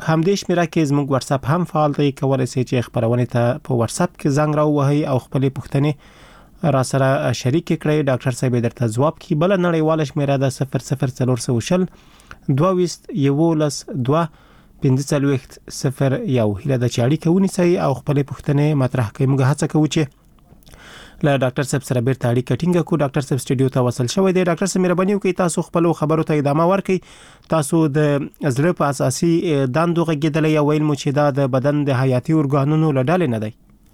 همدې شمیره کې زموږ واتس اپ هم فعال دی. کولای شئ چې خبرونه ته په واتس اپ کې زنګ راووهئ او خپل پوښتنې را سره شریک کړئ. ډاکټر صاحب درته ځواب کی. بل نړیواله شمیره ده 00420 22 11 2 15 01 هیله د چاړي کوي سي او خپل پوښتنې مطرح کوي. موږ هڅه کوو چې له ډاکټر صاحب سره بیرته اړیکه ټینګه کړو. ډاکټر صاحب سټډیو ته وصل شوی دی. ډاکټر صاحب مهرباني وکړئ تاسو خپل خبرو ته ادامه ورکړئ. تاسو د زړه په اساسي دندو غږیدل یا ویل مو چې دا د بدن د حیاتي ارګانونو له ډلې نه دی.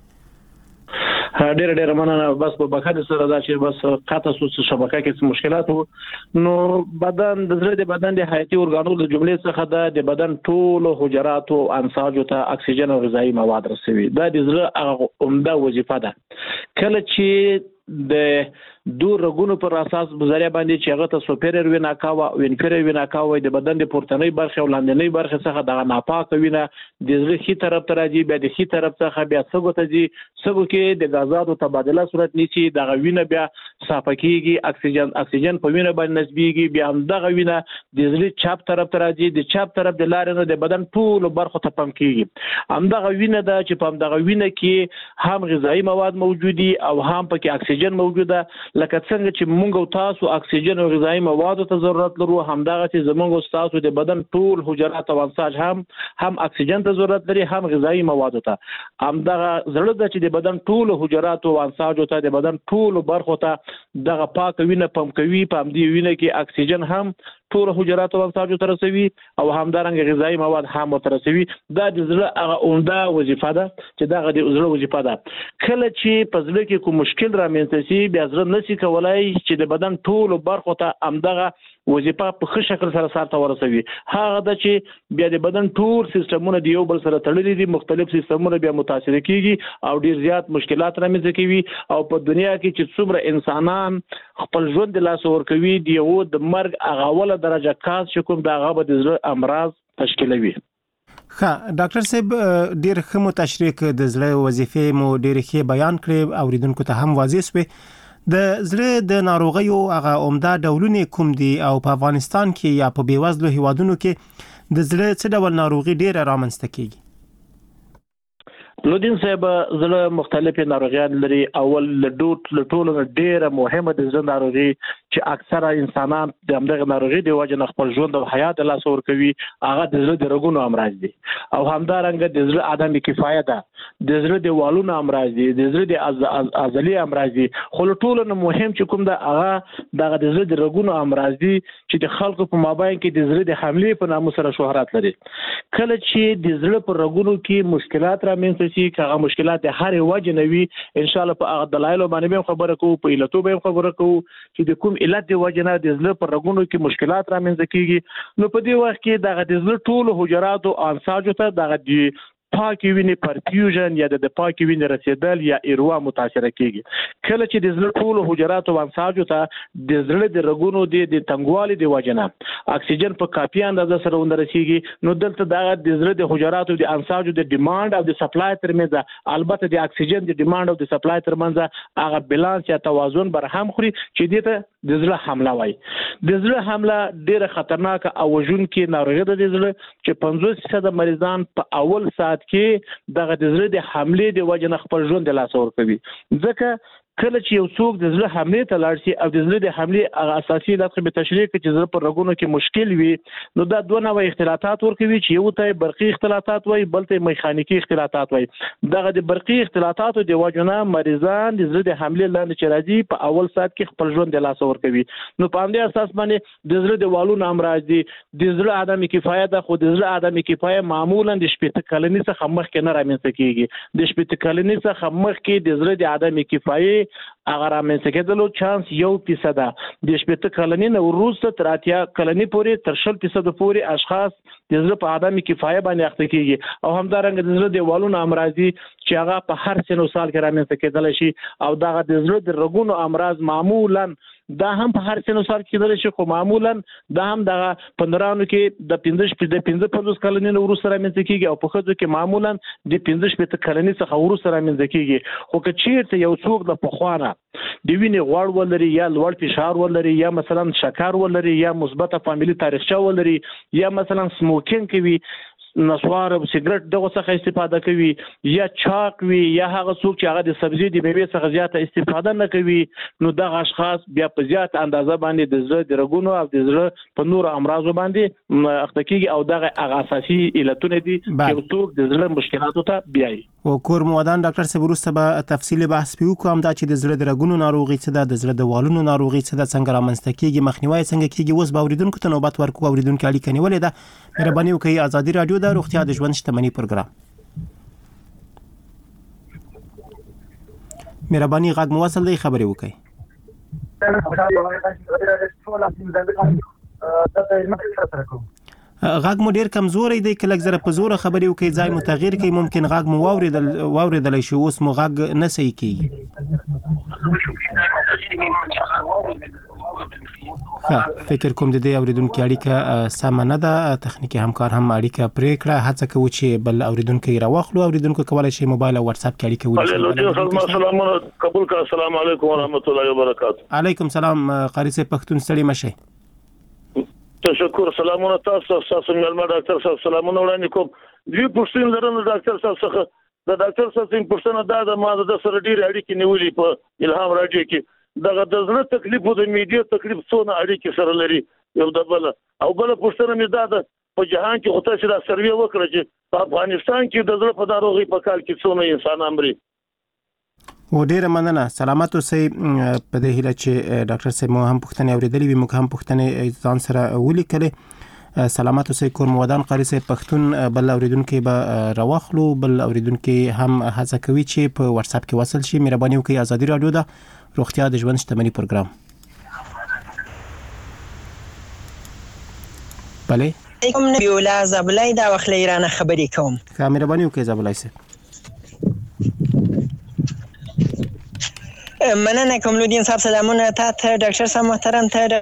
ډېر مننه. بس په بخښه سره دا چې بس قطع سوس شبکه کې مشکلات وو نو بدن د زړه د بدن د حیاتي ارګانونو د جملې څخه د بدن ټول حجرات او انساجو ته اکسیجن او غذایی مواد رسوي. دا د زړه هغه عمده وظیفه ده. کله چې د دو رګونو پر اساس بذریعہ باندې چې هغه ته سوپیریر وینا کاوه او انفیریر وینا کاوه د بدن د پورتنۍ برخه او لاندنۍ برخه څخه د ناپاک وینا د زړه خي طرف ته راځي، بیا د خي طرف څخه بیا سګو ته ځي. سګو کې د غازاتو تبادله صورت نیسي، د وینا بیا صافه کیږي، اکسیجن په وینا باندې نسبیږي، بیا هم د وینا د زړه چپ طرف ته راځي، د چپ طرف د لارې نه د بدن ټول برخه ته پمپ کیږي. هم د وینا د چې په هم د وینا کې هم غذایی مواد موجود دي او هم پکې اکسیجن موجوده. لکه څنګه چې موږ او تاسو اکسیجن او غذایی مواد ته ضرورت لرو، همدغه چې زموږ او تاسو د بدن ټول حجرات او انساج هم اکسیجن ته ضرورت لري، هم غذایی مواد ته. همدغه زړه چې د بدن ټول حجرات او انساج ته د بدن ټول برخو ته دغه پاک وینه پمپ کوي. په همدې وینه کې اکسیجن هم ټول حجرات او انساج ته رسوي او همدارنګه غذایی مواد هم ته رسوي. دا د زړه هغه عمده وظیفه ده چې دغه د زړه وظیفه ده. کله چې په زړه کې کوم مشکل رامنځته شي بیا زړه نشي کولای چې د بدن ټول برخو ته همدغه وظیفه په ښه شکل سره سرته ورسوي. هغه د چې بیا د بدن ټول سیستمونه د یو بل سره تړلي دي، مختلف سیستمونه بیا متاثر کیږي او ډیر زیات مشکلات رامنځته کوي. او په دنیا کې چې څومره انسانان خپل ژوند د لاس ورکوي د یو د مرګ هغه اوله درجه کاس چې کوم د هغه د زړه امراض تشکیلوي. ډاکټر صاحب ډیر ښه متشریح د زړه وظیفې مو ډیر ښه بیان کړې، اوریدونکو ته هم واضح شوه. د زړه د ناروغیو هغه عمده ډولونه کوم دي او په افغانستان کې یا په بیوزلو هیوادونو کې د زړه څه ډول ناروغي ډیره رامنځته کیږي؟ لودین صاحب زړه مختلفې ناروغیان لري. اول له ټولو ډیره مهمه د زړه ناروغي چې اکثره انسانان د همدغه ناروغي د وجه نه خپل ژوند او حیات له لاس ورکوي، هغه د زړه د رګونو امراض دي او همدارنګه د زړه عدم کفایت ده، د زړه د والونو امراض دي، د زړه د عضلي امراض دي. خو له ټولو نه مهم چې کوم ده هغه دغه د زړه د رګونو امراض دي چې د خلکو په مابین کې د زړه د حملې په نامه سره شهرت لري. کله چې د زړه په رګونو کې مشکلات رامنځته شي، هغه مشکلات د هر وجه نوي ان شاء الله په هغه دلایل باندې خبره کوو، په علتو به خبره کوو چې د کوم علت د وجه نه د زړه په رګونو کې مشکلات رامنځته کیږي. نو په دې وخت کې دغه د زړه ټول حجرات او انساج ته دغه د پاکي وینې پرفیوژن یا د پاکي وینې رسیدل یا ایروا متاثر کیږي. کله چې د زړه ټول حجرات او انساج ته د زړه د رګونو د تنګوالي د وجه نه اکسیجن په کافي اندازه سره ورسیږي، نو دلته دغه د زړه د حجرات او د انساج د ډیماند او د سپلای ترمنځ، البته د اکسیجن د ډیماند او د سپلای ترمنځ هغه بالانس یا توازن برهم خوري چې دته د زړه حمله وایي. د زړه حمله ډیره خطرناکه او وژونکې ناروغي ده. د زړه چې 50% مریضان په اول ساعت کې دغه د زړه د حملې د وجه نه خپل ژوند د لاس ورکوي. ځکه کله چې یو څوک د زړه حملې ته لاړ شي او د زړه د حملې هغه اساسي علت به تشریح کړي چې زړه په رګونو کې مشکل وي، نو دا دوه نوع اختلالات ورکوي چې یو ته برقي اختلالات وایي، بل ته میخانیکي اختلالات وایي. دغه د برقي اختلالاتو د وجه نه مریضان د زړه د حملې لاندې چې راځي په اول ساعت کې خپل ژوند د لاس ورکوي. نو په همدې اساس باندې د زړه د والونو امراض دي، د زړه عدم کفایت ده. خو د زړه عدم کفایت معمولا د 80 کلنۍ څخه مخکې نه رامنځته کیږي. د 80 کلنۍ څخه مخکې د زړه د عدم کفایت هغه رامنځته کېدلو چانس 1% ده. د 80 کلنۍ نه وروسته تر 80 کلنۍ پورې تر 60% پورې اشخاص د زړه په عدم کفایت باندې اخته کیږي. او همدارنګه د زړه د والونو امراض دي چې هغه په هر سن او سال کې رامنځته کېدل شي. او دغه د زړه د رګونو امراض معمولا دا هم په هر سن او سال کې کېدل شي، خو معمولا دا هم دغه پندرانو کې د 15 کلنۍ نه وروسته رامنځته کیږي او په ښځو کې معمولا د 15 کلنۍ څخه وروسته رامنځته کیږي. خو که چیرته یو څوک د پخوانه د وینې غوړ ولري یا لوړ فشار ولري یا مثلا شکر ولري یا مثبته فامیلی تاریخچه ولري یا مثلا سموکینګ کوي، نسوار او سیګریټ دغه څخه استفاده کوي یا چاک وي یا هغه څوک چې هغه د سبزی د میوې څخه زیاته استفاده نه کوي نو دغه اشخاص بیا په زیات اندازه باندې د زړه د رګونو او د زړه په نور امراضو باندې اخته کیږي او دغه اساسي علتونه دي چې څوک د زړه مشکلاتو ته بیاي. او کور موادان ډاکټر صاحب وروسته به تفصیلی بحث وکړو دا چې د زړه د رګونو ناروغي څه ده د زړه د والونو ناروغي څه ده څنګه رامنځته کیږي مخنیوي څنګه کیږي. اوس به اوریدونکو ته نوبت ورکو اوریدونکو اړیکه نیولې ده مهرباني وکړئ ازادي رادیو د روغتیا د ژوند شتمنۍ پروګرام مهرباني غږ مو وصل دی خبرې وکړئ. غږ مو ډیر کمزوري دی کله زره په زور خبرې وکړئ ځای مو تغییر کړئ ممکن غږ مو واوریدل شي اوس مو غږ نه صحیح کیږي. فکر کوم د دې اوریدونکو اړیکه سم نه ده تخنیکی همکار هم اړیکه پرې کړه هڅه کوي چې بل اوریدونکو راوخلو اوریدونکو کولای شي موبایل او واتس اپ کې اړیکه ولري. السلام قبول کا السلام علیکم ورحمت الله وبرکاته. علیکم السلام قاری صاحب پښتون ستړي مشه. تشکر سلامونه تاسو ملما ډاکټر صاحب سلامونه وړاندې کوم. دوی پښتون لرنه ډاکټر صاحب څخه د ډاکټر صاحب پښتنه د ما د سره ډیر اړیکې نیولې په الهام راډیو کې دغه د زړه تکلیف او د میډیا تکلیف څونه اړیکې سره لري یو د بل او بل پښتنه مې دا په جهان کې خو تاسو دا سروي وکړه چې په افغانستان کې د زړه په ناروغي په کال کې څونه انسانان مري. و ډیره مننه سلامات اوسئ په دې هیله چې ډاکټر صاحب مو هم پوښتنې اوریدلې وي موږ هم پوښتنې ځان سره ولیکلې. سلامات اوسئ کور موادان قاری صاحب پښتون بل اوریدونکو به راوخلو بل اوریدونکو هم هڅه کوي چې په واتس اپ کې وصل شي مهرباني وکړئ ازادي رادیو د روغتیا د ژوند شتمنۍ پروګرام. بله کوم نبیولا زبلای دا وخت ایران خبرې کوم. مهرباني وکړئ زبلای صاحب. مننه کمالدین صاحب سلامونه ته ډاکټر صاحب محترم ته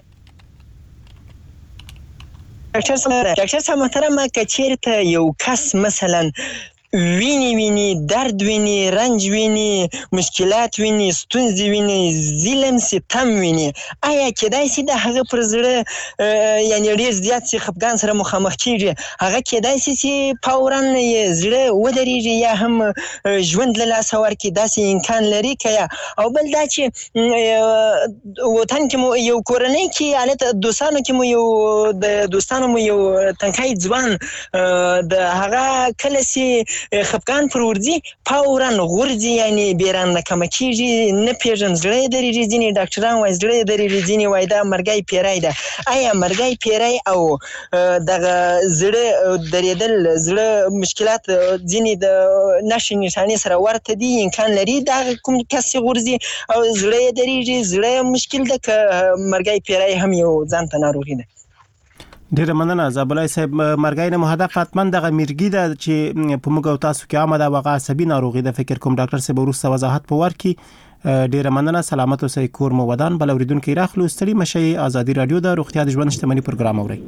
ډاکټر صاحب محترم کچیرته یو کس مثلا ویني درد ویني رنج ویني مشکلات ویني ستونزې ویني ظلم ستم ویني آیا کېدای شي د هغه پر زړه یعنی ډیر زیات شي خپګان سره مخامخ کیږي هغه کېدای شي چې فورا زړه ودرېږي یا هم ژوند له لاسه ورکړي داسې امکان لري که او بل دا چې وطن کې مو یو کورنۍ کې حالت دوستانو کې مو یو د دوستانو مو یو تنکای ځوان د هغه کله چې خپګان پر ورځي فورا غورځي یعنی بیران نه کم کیږي نه پیژن زړه درې ځینې ډاکټران وایي زړه درې ځینې وایي دا مرګي پیرای ده آیا مرګي پیرای او دغه زړه درېدل زړه مشکلات ځینې د نشي نشانه سره ورته دي امکان لري دا کوم کس غورځي او زړه درې زړه مشکل ده که مرګي پیرای هم یو ځان ته ناروغي ده. ډیره مننه زابلای صاحب مرګاینه مهدف حتما دغه مرګی ده چې په موږ او تاسو کې عامه ده واقع عصبي ناروغي ده فکر کوم ډاکټر صاحب وروسته وضاحت په ورکي. ډیره مننه سلامت اوسئ کور مو ودان بل اوریدونکو راخلو ستړي مشي ازادي رادیو د روغتیا د ژوند شتمنۍ پروګرام اوري.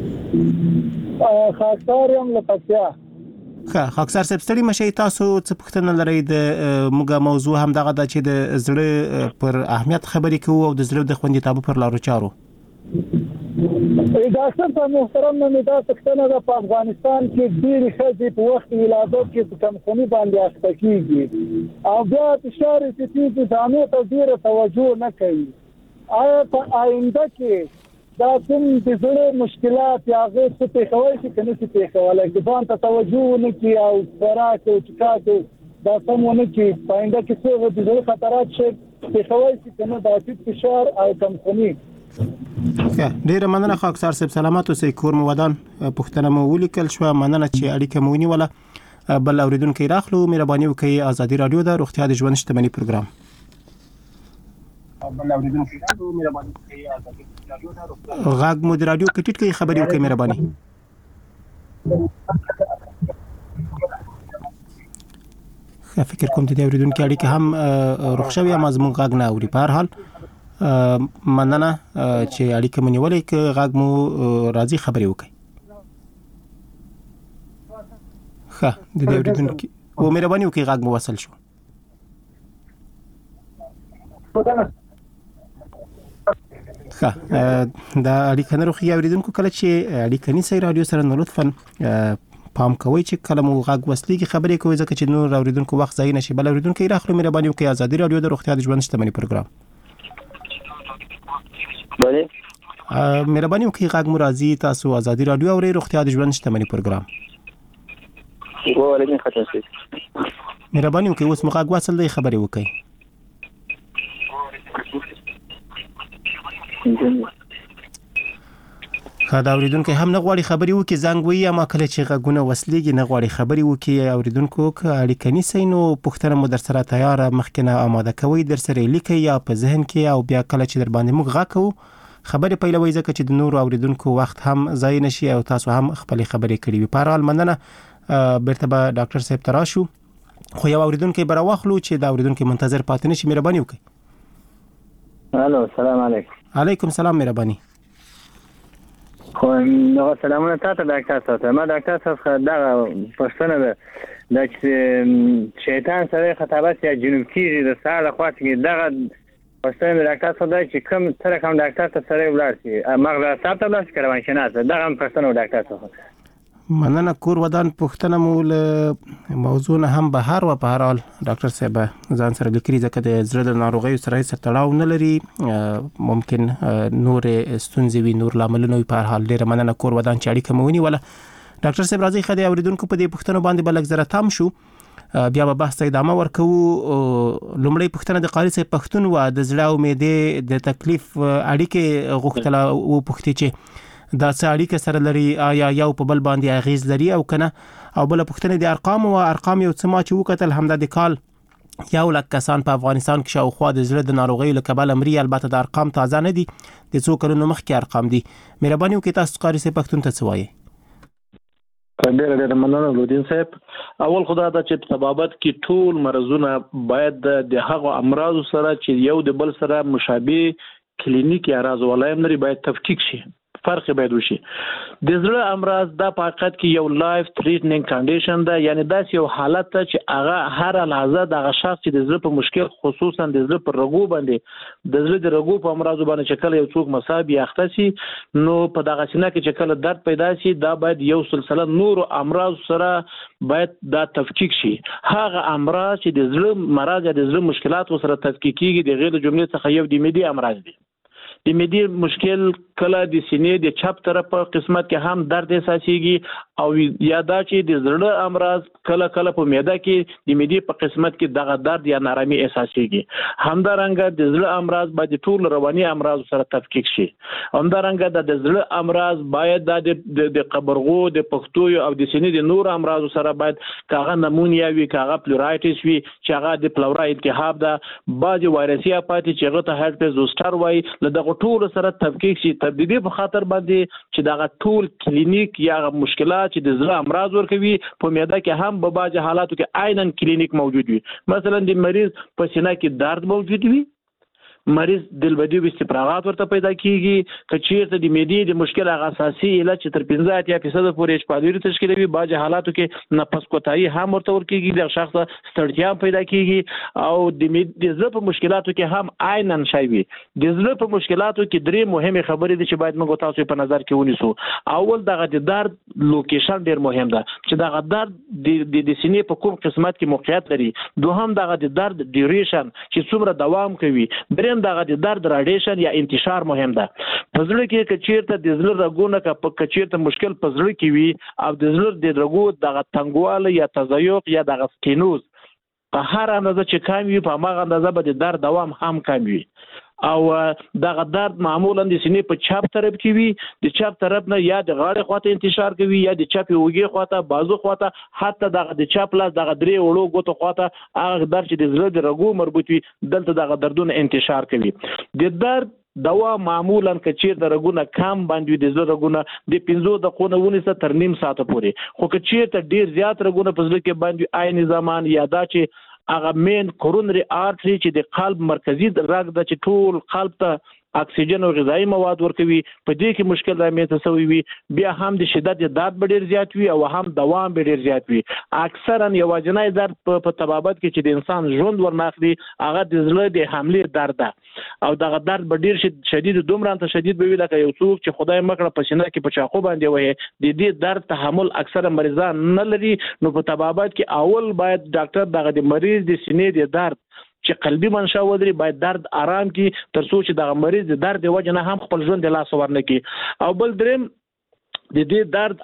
خاکسار یم لپسیا خاکسار صاحب ستړي مشي تاسو څه پوښتنه لرئ د موږ موضوع هم دغه ده چې د زړه پر اهمیت خبرې کوو او د زړه د خوندیتابه پر لارو چارو. ډاکټر صاحب محترم مې دا پوښتنه ده په افغانستان کې ډېرې ښځې په وخت ولادت کې په کمخوني باندې اخته کېږي او بیا فشار یې چې ځانو ته ډېره توجه نه کوي آیا په آینده کې دا کوم د زړه مشکلات یا هغه څه پېښوي چې کنه څه پېښوي چې ځان ته توجه ونه کوي او خوراک او چکاک دا سم ونه کوي په آینده کې څه د زړه خطرات شي پېښوي چې کنه د فشار او کمخوني. ډیره مننه خاکسار صاحب سلامات اوسئ کور مو ودان پښتنه مو ولیکل شو مننه چې اړیکه مو ونیوله بل اوریدونکو راخلو مهرباني وکړئ ازادي رادیو د روغتیا د ژوند شتمنۍ پروګرام. غږ مو د رادیو کټیټ کې خبرې وکړئ مهرباني. فکر کوم چې د اوریدونکو اړیکه هم رخصوي هم از مونږ غږ نه اوري په هر حال مننه چې اړیکه مونږ ولې ک غږ مو راځي خبرې وکړي. د دې اوریدونکو او مهرباني وکړئ غږ مو وصل شو. دا اړیکه نه روخي اوریدونکو کله چې اړیکه نشي رادیو سره نو لطفا پام کوئ چې کله مو غږ وسلېږي خبرې کوئ ځکه چې نور اوریدونکو وخت ضایع نشي. بل اوریدونکو راخلو مهرباني وکړئ ازادي رادیو د روغتیا د ژوند شتمنۍ پروګرام. بله مهرباني وکړئ غږ مو راځي. تاسو ازادي رادیو اورئ روغتیا د ژوند شتمنۍ پروګرام. وعلیکم ختم شي. مهرباني وکړئ اوس مو غږ وصل دی خبرې وکړئ. دا اوریدونکو هم نه غواړي خبرې وکړي زنګ وي یا ما کله چې غږونه وسلېږي نه غواړي خبرې وکړي. اوریدونکو که اړیکه نیسئ نو پوښتنه مو در سره تیاره مخکې آماده کوئ در سره لیکئ یا په ذهن کې او بیا کله چې در باندې موږ غږ کوو خبرې پیلوي ځکه چې د نورو اوریدونکو وخت هم ضایع نشي او تاسو هم خپلې خبرې کړې وي. په هر حال مننه. بیرته به ډاکټر صاحب ته راشو خو یو اوریدونکی به راواخلو چې دا اوریدونکی منتظر پاتې نشي. مهرباني وکړئ. الو السلام علیکم. علیکم السلام. مهرباني. خو نو سلامونه تاسو ډاکټر صاحب. ما ډاکټر صاحب دا پښتنه ده چې شیطان سره خطابت یا جنوب کیږي د ساړه خواته کې دغه پښتنه ډاکټر صاحب چې کوم سره کوم ډاکټر ته سره ولاړ شي مغز صاحب ته ولاړ شي کروان شناس دغه پښتنه ډاکټر صاحب. مننه. کور ودان پښتنه مو له موضوع نه هم بهر و. په هر حال ډاکټر صاحب ځان سره لیکري ځکه د زړه د ناروغیو سره هیڅ تړاو نه لري. ممکن نور ستونزې وي نور لاملونه وي. په هر حال ډیره مننه کور ودان چې اړیکه مو ونیوله. ډاکټر صاحب راځي خدای اوریدونکو په دې پښتنو باندې بلک زره تام شو بیا به بحث ادامه ورکوو. لومړی پښتنه د قاری صاحب پښتون و د زړه او معدې د تکلیف اړیکه غوښتله و پښتې چې دا څه اړیکه سره لري آیا یو په بل باندې اغیز لري او کنه. او بل پښتنه د ارقام او ارقام یو څه ما چې وکتل همدا د کال 1,00,000 کسان په افغانستان کې شاوخوا د زړه د ناروغیو له کبله مري. البته د ارقام تازه نه دي د څو کلونو مخکې ارقام دي. مهرباني وکړئ تاسو قاری صاحب پښتون ته څه وایي. ډېر مننه لودین صاحب. اول خدا دا چې په بابت کې ټول مرزونه باید د هغو امراض سره چې یو د بل سره مشابه کلینیکي اعراض ولایم لري باید تفکیک شي. فرق باید وشي. د زړه امراض دا په حقیقت کې یو لایف تریټنینګ کنډیشن ده. یعنی دا یو حالت ته چې هغه هر لحظه د شخص چې د زړه په مشکل خصوصا د زړه په رګو باندې د زړه د رګو په امراض باندې چې کله یو څوک مصاب یا اخته شي نو په دغه سینه کې چې کله درد پیدا شي دا باید یو سلسله نور امراض سره باید دا تفکیک شي. هغه امراض چې د زړه مرض یا د زړه مشکلات سره تفکیک کیږي د غیر جملې څخه یو د معدې امراض دي. د معدې مشکل کله د سینې د چپ طرف په قسمت کې هم درد احساسيږي او یا دا چې د زړه امراض کله کله په معده کې د معدې په قسمت کې دغه درد یا نارامي احساسيږي. همدارنګه د زړه امراض باید ټول رواني امراض سره تفکیک شي. همدارنګه د زړه امراض باید د قبرغو د پښتو او د سینې د نور امراض سره باید کاغه نمونیا وي کاغه پلورایټس وي چې هغه د پلورا التهاب ده بعض وایرسي اپاتي چې هغه ته هرپز زوستر وای له ټول سره تفکیک شي. تبدیلی په خاطر باندې چې دا ټول کلینیک یا مشکلات چې د زړه امراض ورکوي په معده کې هم په بعض حالاتو کې عیناً کلینیک موجود وي. مثلا د مریض په سینه کې درد موجود وي مریض دلبدي او استفراغات ورته پیدا کیږي کچیرته د معدې د مشکل هغه اساسي علاج چې تر 15% پورې شپادوري تشکیلوي بعض حالاتو کې نفس کوتاهي هم ورته ورکیږي د شخص ستړیا پیدا کیږي او د زړه په مشکلاتو کې هم عیناً شای وي. د زړه په مشکلاتو کې درې مهمه خبرې دي چې باید موږ تاسو په نظر کې ونیسو. اول دغه د درد لوکیشن ډیر مهم ده چې دغه درد د سینې په کوم قسمت کې موقعیت لري. دوهم دغه د درد ډیوریشن چې څومره دوام کوي. دغه د درد راډیشن یا انتشار مهم ده. په زړه کې کچیرته د زړه رګونه کچیرته مشکل په زړه کې وي او د زړه د رګو دغه تنګواله یا تضایق یا دغه سټینوز په هر اندازه چې کم وي په هغه اندازه به د درد دوام هم کم وي. او دغه درد معمولا د سینې په چپ طرف کې وي. د چپ طرف نه یا د غاړې خواته انتشار کوي یا د چپ اوږې خواته بازو خواته حتی دغه د چپ لاس دغه درې وړو ګوتو خواته هغه درد چې د زړه د رګو مربوط وي دلته دغه دردونه انتشار کوي. د درد دوا معمولا کچیر د رګونه کم باندې د زړه رګونه د 15 دقیقو ونیسه تر نیم ساعت پورې. خو کچیر ته ډیر زیات رګونه په زړه کې باندې عین زمان یا دا چې هغه مین کورونري آرټري چې د قلب مرکزی رګ د چې ټول قلب ته اکسیجن او غذایی مواد ورکوي په دې کې مشکل رامنځته شوی وي بیا هم د شدت درد به ډیر زیات وي او هم دوام به ډیر زیات وي اکثرا یوازینی درد په طبابت کې چې د انسان ژوند ورناخلي هغه د زړه د حملې درد ده او دغه درد به ډیر شدید دومره ته شدید به وي لکه یو څوک چې خدای مکړه په سینه کې په چاقو باندې وایي د دې درد تحمل اکثره مریضان نه لري نو په طبابت کې اول باید ډاکټر دغه د مریض د سینې د درد چې قلبي منشأ ولري باید درد آرام کی تر څو چې دغه مریض د درد وجه نه هم خپل ژوند د لاس ورنه کی او بل دریم د دې درد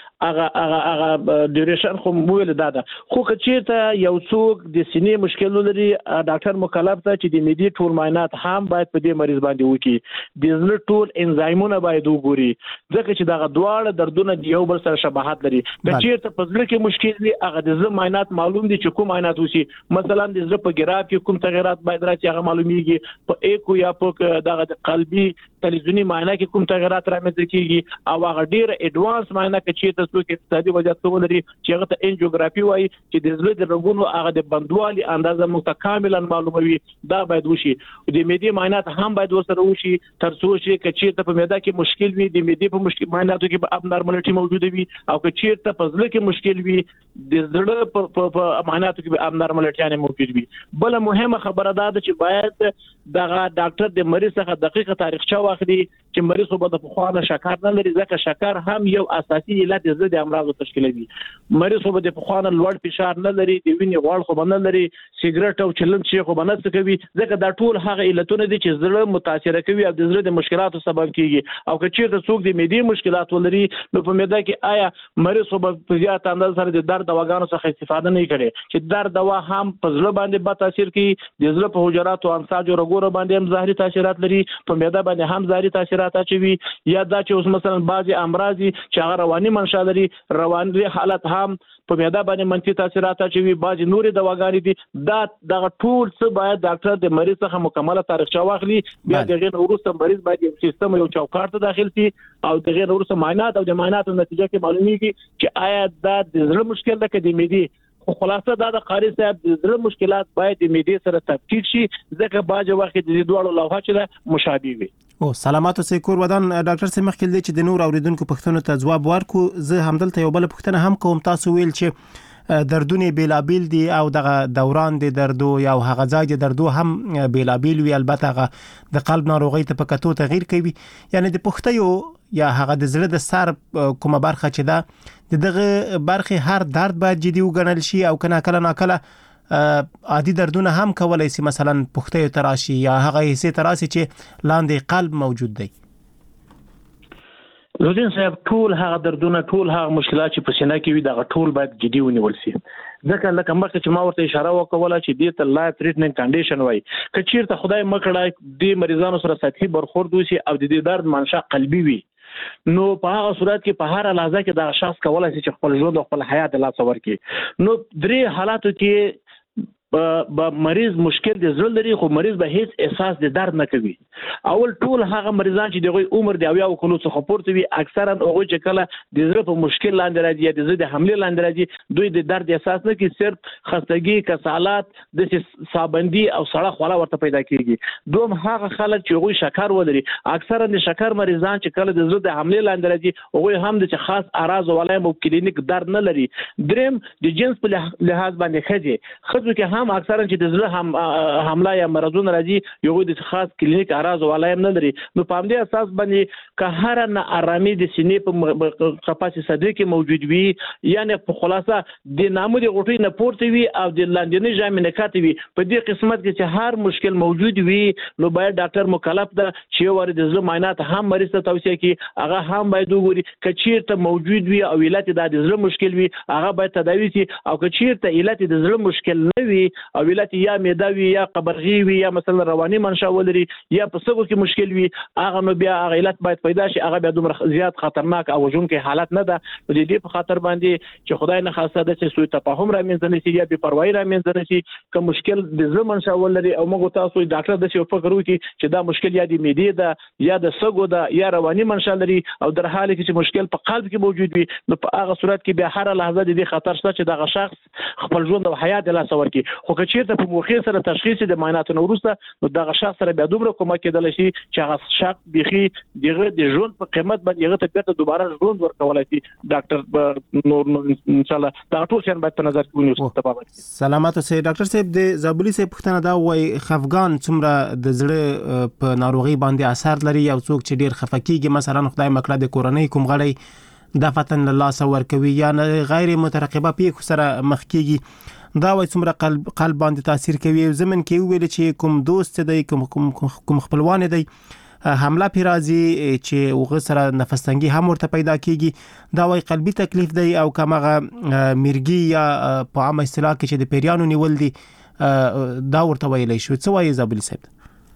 هغه ډیوریشن خو مویل ده خو کچیرته یو څوک د سینې مشکل لري ډاکټر مکلف ته چې د معدې ټول معاینات هم باید په دې مریض باندې وکړي د زړه ټول انزایمونه باید وګوري ځکه چې دغه دواړه دردونه د یو بل سره شباهت لري کچیرته په زړه کې مشکل دي هغه د زړه معاینات معلوم دي چې کوم معاینات وشي مثلا د زړه په ګراب کې کوم تغیرات باید راځي هغه معلومیږي په ایکو یا په دغه قلبي تلویزیونی معاینه کې کوم تغیرات رامنځته کیږي او هغه ډیر اډوانس معاینه کې چې تاسو کې اقتصادي وجهات ولري چې هغه ته انجیوګرافي وایي چې د زړه د رګونو هغه د بندوالي اندازه متکاملا معلوموي دا باید وشي د معدې معاینات هم باید وسره وشي تر څو چې کچیرته په معده کې مشکل وي د معدې په مشکل معایناتو کې اب نارمالټي موجوده وي او کچیرته په زړه کې مشکل وي د زړه په معایناتو کې اب نارمالټي نه موجود وي بل مهمه خبره ده چې باید دغه ډاکټر د مریض څخه دقیقه تاریخچه واخلي چې مریض په د خوانه شکر نه لري ځکه شکر هم یو اساسي علت د زړه د امراضو تشکیلوي مریض په د خوانه لوړ فشار نه لري د وینې غوړ خو نه لري سیګریټ او چلم شي خو نه څه کوي ځکه دا ټول هغه علتونه دي چې زړه متاثر کوي او د زړه د مشکلاتو سبب کیږي او که چیرته څوک د معدې مشکلات ولري نو په معده کې آیا مریض په زیات اندازه سره د درد دواګانو څخه استفاده نه کوي چې درد دوا هم په زړه باندې به تاثیر کوي د زړه په حجراتو انساج او رګونو باندې هم ظاهري تاثیرات لري په معده باندې هم ظاهري تاثیرات اچوي یا دا چې اوس مثلا بعضي امراض چې هغه رواني منشأ لري رواني حالت هم په معده باندې منفي تاثیرات اچوي بعضي نوري دواګانې دي دا دغه ټول څه باید ډاکټر د مریض څخه مکمله تاریخچه واخلي بیا دغه وروسته مریض باید یو سیستم یو چوکاټ ته داخل شي او دغه وروسته معاینات او د معایناتو نتیجه کې معلومیږي چې آیا دا د زړه مشکل ده که د معدې خو خلاصه دا د قاری صاحب د زړه مشکلات باید د معدې سره تفکیک شي ځکه باج وخت د دې دوړو لوحه چې مشابه وي او سلامات اوسئ کور ودان ډاکټر سي مخکې دی چې د نور اوریدونکو پوښتنو ته جواب ورکو زه همدلته یو بل پوښتنه هم کوم تاسو ویل چې دردونه بیلابیل دي او دغه دوران د دردو یا هغه ځای د دردو هم بیلابیل وي البته هغه د قلب ناروغي ته په کتو تغیر کوي یعنی د پښتیو یا هغه د زړه د سر کومه برخه چې ده دغه برخه هر درد باید جدي وګڼل شي او کله کله عادي دردونه هم کولای شي مثلا پښتیو تراشي یا هغه حصے تراشي چې لاندې قلب موجود دی زودین صاحب ټول هغه دردونه ټول هغه مشکلات چې په سینه کې وي دغه ټول باید جدي ونیول شي ځکه لکه مخکې چې ما ورته اشاره وکوله چې دې ته لایف ټریټمنټ کنډیشن وایي که چیرته خدای مکړه د مریضانو سره سطحي برخورد وشي او د دې درد منشأ قلبي وي نو په هغه صورت کې په هر لحظه کې دا شخص کولای شي چې خپل ژوند او خپل حیات له لاس ورکړي نو درې حالاتو کې به مریض مشکل د زړه لري خو مریض به هیڅ احساس د درد نه کوي اول ټول هغه مریضان چې دغه عمر د اویا کلو څخه پورته وي اکثرا هغه چې کله د زړه په مشکل لاندې راځي یا د زړه د حمله لاندې راځي دوی د درد احساس نه کوي صرف خستګي کسالات د سابندي او سړه خوله ورته پیدا کیږي دوم هغه خلک چې هغه شکر ولري اکثرا د شکر مریضان چې کله د زړه د حمله لاندې راځي هغه هم د خاص اعراض ولایم او کلینیک درد نه لري دریم د جنس په لحاظ باندې خځو کې هم اکثرا چې د زړه حمله یا مرضونه راځي یو د خاص کلینیک اعراض ولایم نه لري نو په همدې اساس باندې که هر نه آرامي د سینې په قفسه صدري کې موجود وي یعنی په خلاصه د نامو د غټي نه پورته وي او د لاندنۍ ژامې نه کاته وي په دې قسمت کې چې هر مشکل موجود وي نو باید ډاکټر مکلف ده چې ور د زړه معاینات هم مریض ته توصیه کوي هغه هم باید وګوري که چیرته موجود وي او علت د زړه مشکل وي هغه باید تداوي شي او که چیرته علت د زړه مشکل نه وي او علت یا معده وي یا قبرغي وي یا مثلا رواني منشأ ولري یا په سږو کې مشکل وي هغه نو بیا هغه علت باید پیدا شي هغه بیا دومره زیات خطرناک او وژونکي حالت نه ده د دې په خاطر باندې چې خدای نه خاصه ده چې سوء تفاهم رامنځته نشي یا بې پروايي رامنځته نشي که مشکل د زړه منشأ ولري او موږ تاسو ډاکټر د څه فکر وکړي چې دا مشکل یا د معدې ده یا د سږو ده یا رواني منشأ لري او در حال کې چې مشکل په قلب کې موجود وي نو په هغه صورت کې به هر لحظه د دې خطر شته چې دغه شخص خپل ژوند او حیات له لاس ورکړي خو که چیرته په موخې سره تشخیص د معایناتو نه وروسته نو دغه شخص سره بیا دومره کومک کېدلی شي چې هغه شخص بيخي دغه د ژوند په قیمت باندې هغه ته بیرته دوباره ژوند ورکولای شي. ډاکټر نور ان شاء الله دا ټول شین باید په نظر کې ونیول. سلامات اوسئ. ډاکټر صاحب د زابلي صاحب پوښتنه دا وایي خفګان څومره د زړه په ناروغي باندې اثر لري او څوک چې ډیر خفقېږي مثلا خدای مکړه د کورنۍ کوم غړی د فتن له لاس ورکوي یا غیر مترقبه پیښو سره مخ کیږي دا وایي څومره قلب باندې تاثیر کوي. زمن کې ویل چې کوم دوست دی کوم خپلوان دی حمله پیرازي چې وغه سره نفس تنګي هم ورته پیدا کیږي دا وایي قلبي تکلیف دی او کومه مرګي یا په عام اصطلاح کې چې د پیریانو نیول دي دا ورته ویلای شو. څه وایي زابلي صاحب؟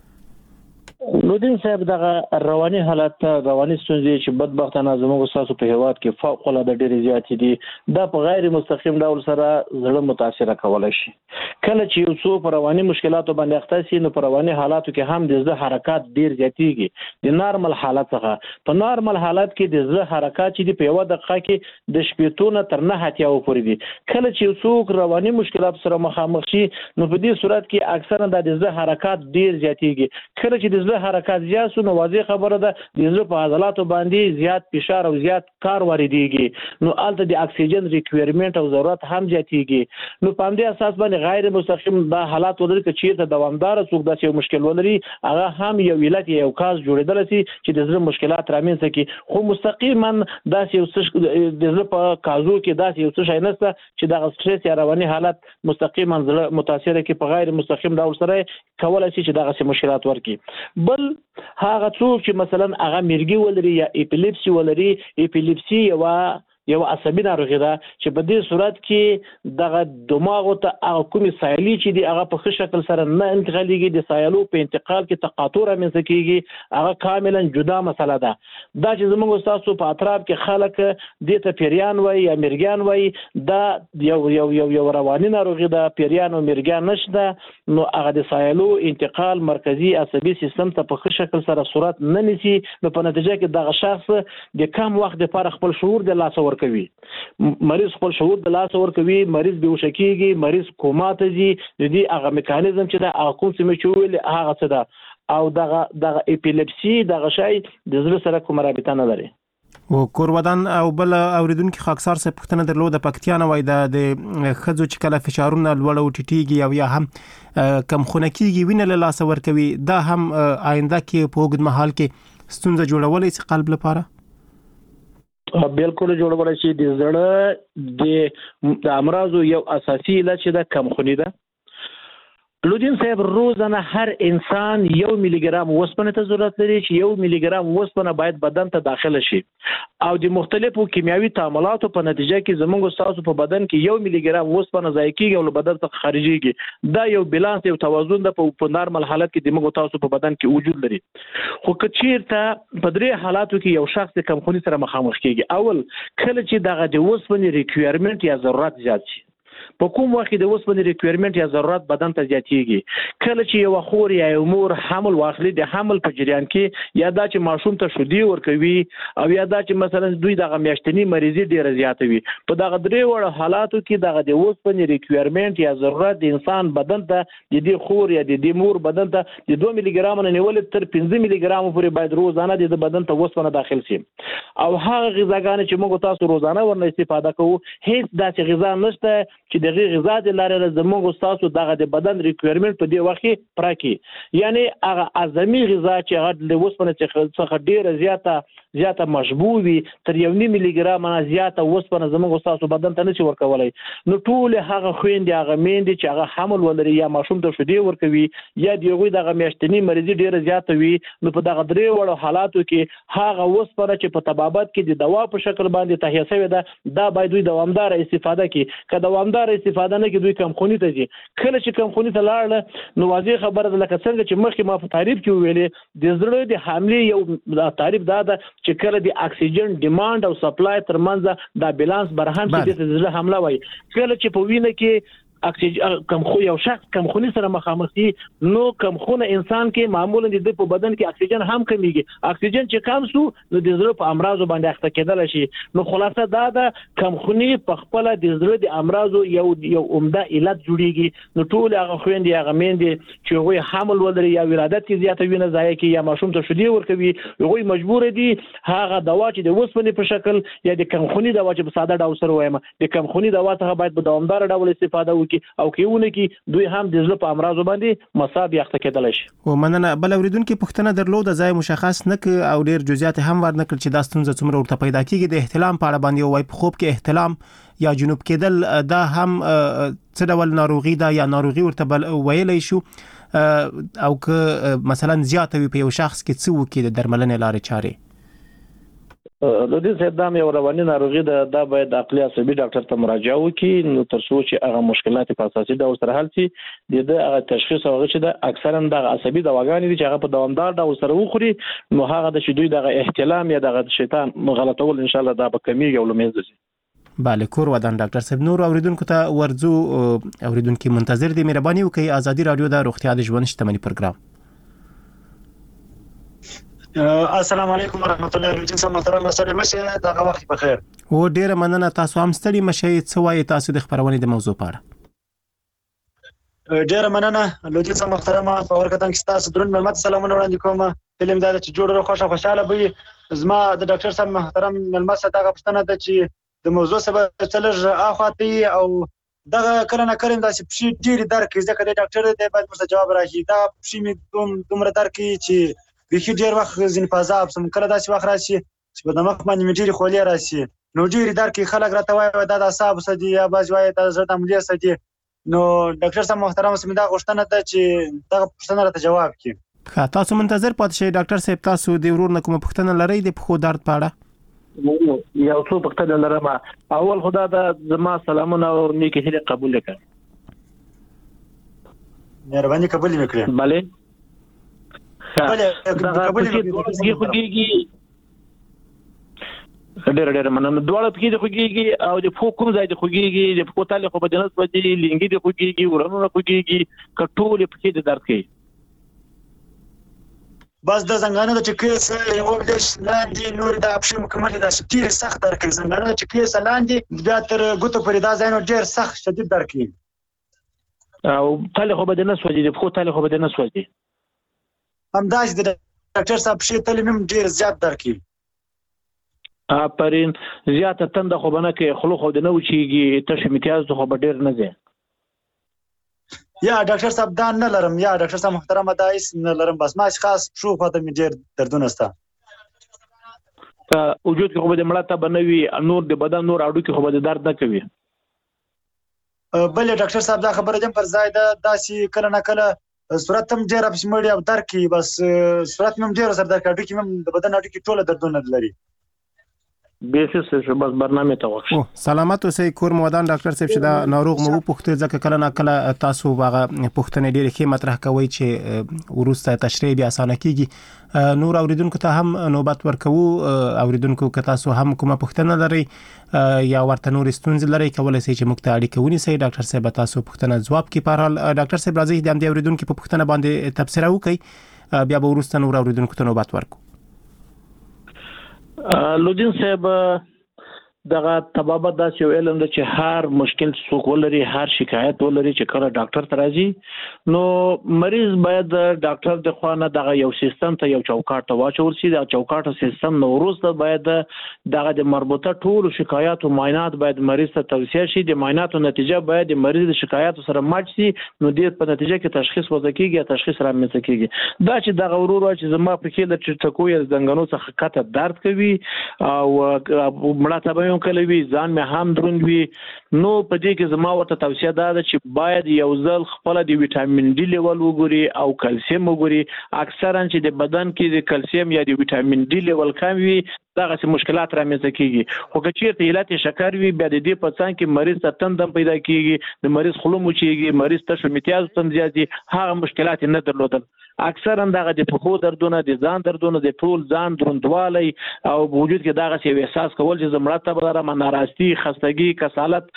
نودین صاحب دغه رواني حالت رواني ستونزې چې بدبختانه زموږ تاسو په هیواد کې فوق العاده ډېر زیات دي دا په غیر مستقیم ډول سره زړه متاثر کولای شي. کله چې یو څو په رواني مشکلاتو باندې اخته شي نو په رواني حالاتو کې هم د زړه حرکت ډېر زیاتېږي. د نارمل حالت څخه په نارمل حالت کې د زړه حرکت چې په یو دقیقه کې د شپېتونه تر 9 اتیاو پورې دي. کله چې یو څو رواني مشکلات سره مخامخ شي نو په دې صورت کې اکثرا د زړه حرکت ډېر زیاتېږي. کله چې د زړه حرکت زیات شو نو واضح خبره ده د زړه په عضلاتو باندې زیات فشار او زیات کار واردېږي نو الته د اکسیجن ریکوایرمنت او ضرورت هم زیاتېږي. نو په همدې اساس باندې غیر مستقیم دا حالات ولري چې د دوامدار څوک داسې یو مشکل ولري هغه هم یو علت یو کاز جوړېدل شي چې د زړه مشکلات رامنځته کوي. خو مستقیما داسې یو څه د زړه په کازو کې داسې یو څه شي نشته چې د سټرس یا رواني حالت مستقیما زړه متاثر کوي. په غیر مستقیم ډول سره کولای شي چې دغه مشکلات ورکړي. بل هغه څوک چې مثلا هغه مرګي ولري یا اپیلیپسي ولري اپیلیپسي یو عصبي ناروغي ده چې په دې صورت کې دغه دماغ ته هغه کومي سایلي چې دی هغه په ښه شکل سره نه انتقالېږي د سایلو په انتقال کې تقاطع رامنځته کیږي هغه کاملا جدا مسله ده. دا چې زموږ تاسو په اطراف کې خلک دې ته پیریان وایي یا مرګیان وایي دا یو رواني ناروغي ده. پیریان او مرګیان نشته نو هغه د سایلو انتقال مرکزی عصبي سیستم ته په ښه شکل سره صورت نه نیسي نو په نتیجه کې دغه شخص د کم وخت لپاره خپل شعور د لاس کوي. مریض خپل شعور د لاس ور کوي مریض به وشکیږي مریض کوما ته ځي د دې هغه میکانیزم چې دا هغه کوم څه مچول هغه څه ده او دغه اپیلیپسي دغه شی د زړه سره کوم رابطه نه لري. او کورودان او بل اوریدونکو خاکسار څخه پوښتنه درلوده پکتیا نه وای د خځو چې کله فشارونه لوړ او ټیټیږي او یا هم کم خونکیږي وینه له لاس ور کوي دا هم آینده کې په وګړي محل کې ستونزه جوړولای شي قلب لپاره. بالکل جوړولای شي. د زړه د امراضو یو اساسي علت چې د کمخونی ده. لودین صاحب روزانه هر انسان 1 ملي ګرام وسپنه ته ضرورت لري چې 1 ملي ګرام وسپنه باید بدن ته داخله شي او د مختلفو کیمیاوي تعاملاتو په نتیجه کې زموږ تاسو په بدن کې 1 ملي ګرام وسپنه ضایع کیږي او بدن ته خارجيږي. دا یو بیلانس یو توازن د په نارمل حالت کې د موږ تاسو په بدن کې وجود لري. خو کچیرته په درې حالاتو کې یو شخص کمخونی سره مخامخ کیږي. اول کله چې دغه د وسپنې ریکوایرمنت یا ضرورت زیات شي په کوم وخت د وسپنې ریکوایرمنت یا ضرورت بدن ته زیاتېږي کله چې یو خور یا یو مور حمل واخلي د حمل په جریان کې یا دا چې ماشوم ته شودي ورکوي او یا دا چې مثلا دوی دغه میاشتنی مریضي ډیره زیاته وي په دغه درې وړ حالاتو کې دغه د وسپنې ریکوایرمنت یا ضرورت د انسان بدن ته د دې خور یا د دې مور بدن ته د 2 ملي ګرام نه نیول تر 15 ملي ګرام پورې باید روزانه د بدن ته وسپنه داخل شي او هغه غذاګانې چې موږ تاسو روزانه ورنه استفاده کوو هیڅ داسې غذا نشته چې دغه غذا د لارې زموږ تاسو دغه د بدن ریکوایرمنت په دې وخت کې پراکي یعنی هغه اعظمي غذا چې هغه د وسپنه څخه ډیره زیاته مشبوع وي تر 1 ملي ګرام نه زیاته وسپنه زموږ تاسو بدن ته نشي ورکولای نو ټول هغه خويندې هغه میندې چې هغه حمل ولري یا ماشوم ته شودي ورکوي یا دیغوی دغه میاشتنی مریضي ډیره زیاته وي نو په دغه درې وړو حالاتو کې هغه وسپنه چې په طبابت کې د دوا په شکل باندې تهیه شوی ده دا باید دوی دوامدار استفاده کړي که دوامدار استفاده نه کوي دوی کمخونی ته ځي کله چې کمخونی ته لاړ نو واضح خبره ده لکه څنګه چې مخکې ما په تعریف کې ویلې د زړه د حملې یو تعریف دا ده چې کله د اکسیجن ډیماند او سپلای ترمنځ دا بیلانس برهم چې د زړه حمله وای کله چې په وینه کې اکسیجن کمخو یو شخص کمخونی سره مخامخ دي نو کمخونه انسان کې معمولا د په بدن کې اکسیجن هم کمیږي اکسیجن چې کم سو نو د زړه په امراضو باندې اخته کېدل شي نو خلاصه دا د کمخونی په خپل د زړه د امراضو یو عمده علت جوړیږي نو ټول هغه خويندې هغه میندې چې هغه حمل ولري یا ولادت کې زیاته وینه ضایع کوي یا ماشوم ته شیدې ورکوي هغه مجبور دي هغه دوا چې د وسپنې په شکل یا د کمخونی دوا چې په ساده ډول سره وایم د کمخونی دوا ته باید په دوامدار ډول استفاده وکړي او کېونه کې دوی هم د زړه په امراضو باندې مصاب یخته کېدل شي او مننه بل اوریدونکو پوښتنه درلود ځای مشخص نه ک او ډیر جزئیات هم ورنکړ چې دا ستونزه څومره ورته پیدا کیږي د احتلام په اړه باندې وای په خوب کې احتلام یا جنوب کېدل دا هم څه ډول ناروغي ده یا ناروغي ورته ویلای شو او که مثلا زیاته وي په یو شخص کې څه وکړي د درملنې لارې چارې د دې صدام یو رواني ناروغي ده دا باید عقلي عصبي ډاکټر ته مراجعه وکړي نو تر څو چې هغه مشکلات په اساسي ډول سره حل شي د هغه تشخیص هغه چې د اکثرا د عصبي دواګانې دي چې هغه په دوامدار ډول سره وخوري نو هغه د شیدوی د احتلام یا د شیطان غلطول ان شاء الله دا به کمیږي او لمنځه ځي بله کور ودان ډاکټر صاحب نور اوریدونکو ته ورزو اوریدونکو منتظر دي مهرباني وکړئ ازادي رادیو د روغتیا د ژوند شتمنۍ پروګرام السلام علیکم ورحمت الله وبرکاته محترم سره مشه دغه وخت په خیر او ډیره مننه تاسو هم ستړي مشه څه وایي تاسو د خبرونې د موضوع په اړه ډیره مننه لوجي څه محترمه په ورکتن کې تاسو درن ملمت سلامونه وړاندې کوم فلم دا چې جوړ خوشاله وي زما د ډاکټر صاحب محترم ملمت دغه پښتنه ده چې د موضوع سبب تلج اخواتي او دغه کله نه کړم دا چې پښې ډیره درکې ځکه د ډاکټر د باید مرسته جواب راکړي دا پښې می دومره درکې چې بخي ډیر وخت ځین فازاب سم کله داسې وخت راشي چې په دماغ باندې مجيري خولې راشي نو ډیر درکې خلک راته وایي دا د اعصاب سدي یا باز وایي دا زړه عملیات سدي نو ډاکټر صاحب محترم سم دا غوښتنه ده چې دا پوښتنه راته جواب کړي تاسو منتظر پاتې شئ ډاکټر صاحب تاسو د ورور نه کوم پوښتنه لرئ د پخو درد په اړه یو څو پوښتنه لرم اول خدا د زما سلامونه او نیکی هیله قبول کړئ مهرباني قبول وکړئ bale ډېر مننه دواړه پکې د خوږیږي او د فوکوم ځای د خوږیږي د فوتاله خو بدنس باندې لینګي د خوږیږي ورونو خوږیږي کټول پکې د درد کوي بس د زنګانه د چکیس یو د لاندې نور د اپشن مکمل د سپیر سخت درکې زنګانه د چکیس لاندې بیا تر ګوتو پرې دا ځای نو ډېر سخت شدید درکې او تاله خو بدنس وځي د فوتاله خو بدنس وځي همداش د ډاکټر صاحب شي تعلیم ډیر زیات درکې پرین زیاته تند خو بنه کې خلو خو د نو چیږي تش امتیاز خو به ډیر نه زی یا ډاکټر صاحب دا نه لرم یا ډاکټر صاحب محترم دایس نه لرم بس ما خاص شو فاطمه ډیر دردونه ستا وجود کې خو به مړه ته بنوي نور د بدن نور اډو کې خو به درد نه کوي بل ډاکټر صاحب دا خبره دم پر ځای دا داسي کله نه کله صورت هم ډیر اپسمړی او درکې بس صورت هم ډیر سر درکې اډو کې هم د بدن اډو کې ټول دردونه لري بیسس بس برنامه ته وښه سلامت اوسئ کور مودان ډاکټر صاحب شدا ناروغ مو پوښتنه ځکه کله نه کله تاسو واغه پوښتنه ډیره کې مطرح کوي چې ورسته تشریح بیا اسانه کیږي نور اوریدونکو ته هم نوبت ورکوو اوریدونکو که تاسو هم کومه پوښتنه لرئ یا ورته نور ستونزې لرئ کولای شئ چې موږ ته اړیکه ونیسئ ډاکټر صاحب تاسو پوښتنه جواب کوي په حال ډاکټر صاحب راځي د دې اوریدونکو په پوښتنه باندې تبصره وکړي بیا به ورسته نور اوریدونکو ته نوبت ورکو لودین صاحب دغه تبابه دا چې علم د چې هر مشکل څوک ولري هر شکایت ولري چې کله ډاکټر ته راځي نو مریض باید ډاکټر د خوانه دغه یو سیستم ته یو چوکاټ ته واچول شي دا چوکاټ سیستم نو وروسته باید دغه د مربوطه ټول شکایت او معاینات باید مریض ته توصیه شي د معایناتو نتیجه باید د مریض د شکایت سره مچ شي نو د په نتیجه کې تشخیص وځکیږي تشخیص رامنځته کیږي دا چې دغه ورور چې زما په کې د چټکوي زنګانو څخه کته درد کوي او مړه ته کلوي ځان مې هم دروند وي نو په دې کې زما ورته توصیه ده چې باید یو ځل خپل د ویټامین ډي لیول وګوري او کلسیم وګوري اکثرا چې د بدن کې د کلسیم یا د ویټامین ډي لیول کم وي دغه مشکلات رامنځته کیږي خو که چیرته علت شکر وي بیا د دې په څان کې مریض ته تندم پیدا کیږي د مریض خلو موچیږي مریض ته شومتیاز تم زیاتي هغه مشکلات نه درلودل اکثرا دغه د پخو دردونه د ځان دردونه د ټول ځان دروندوالي او وجود کې دغه څه احساس کول چې زمړه ته بدره ناراستی خستګي کسالت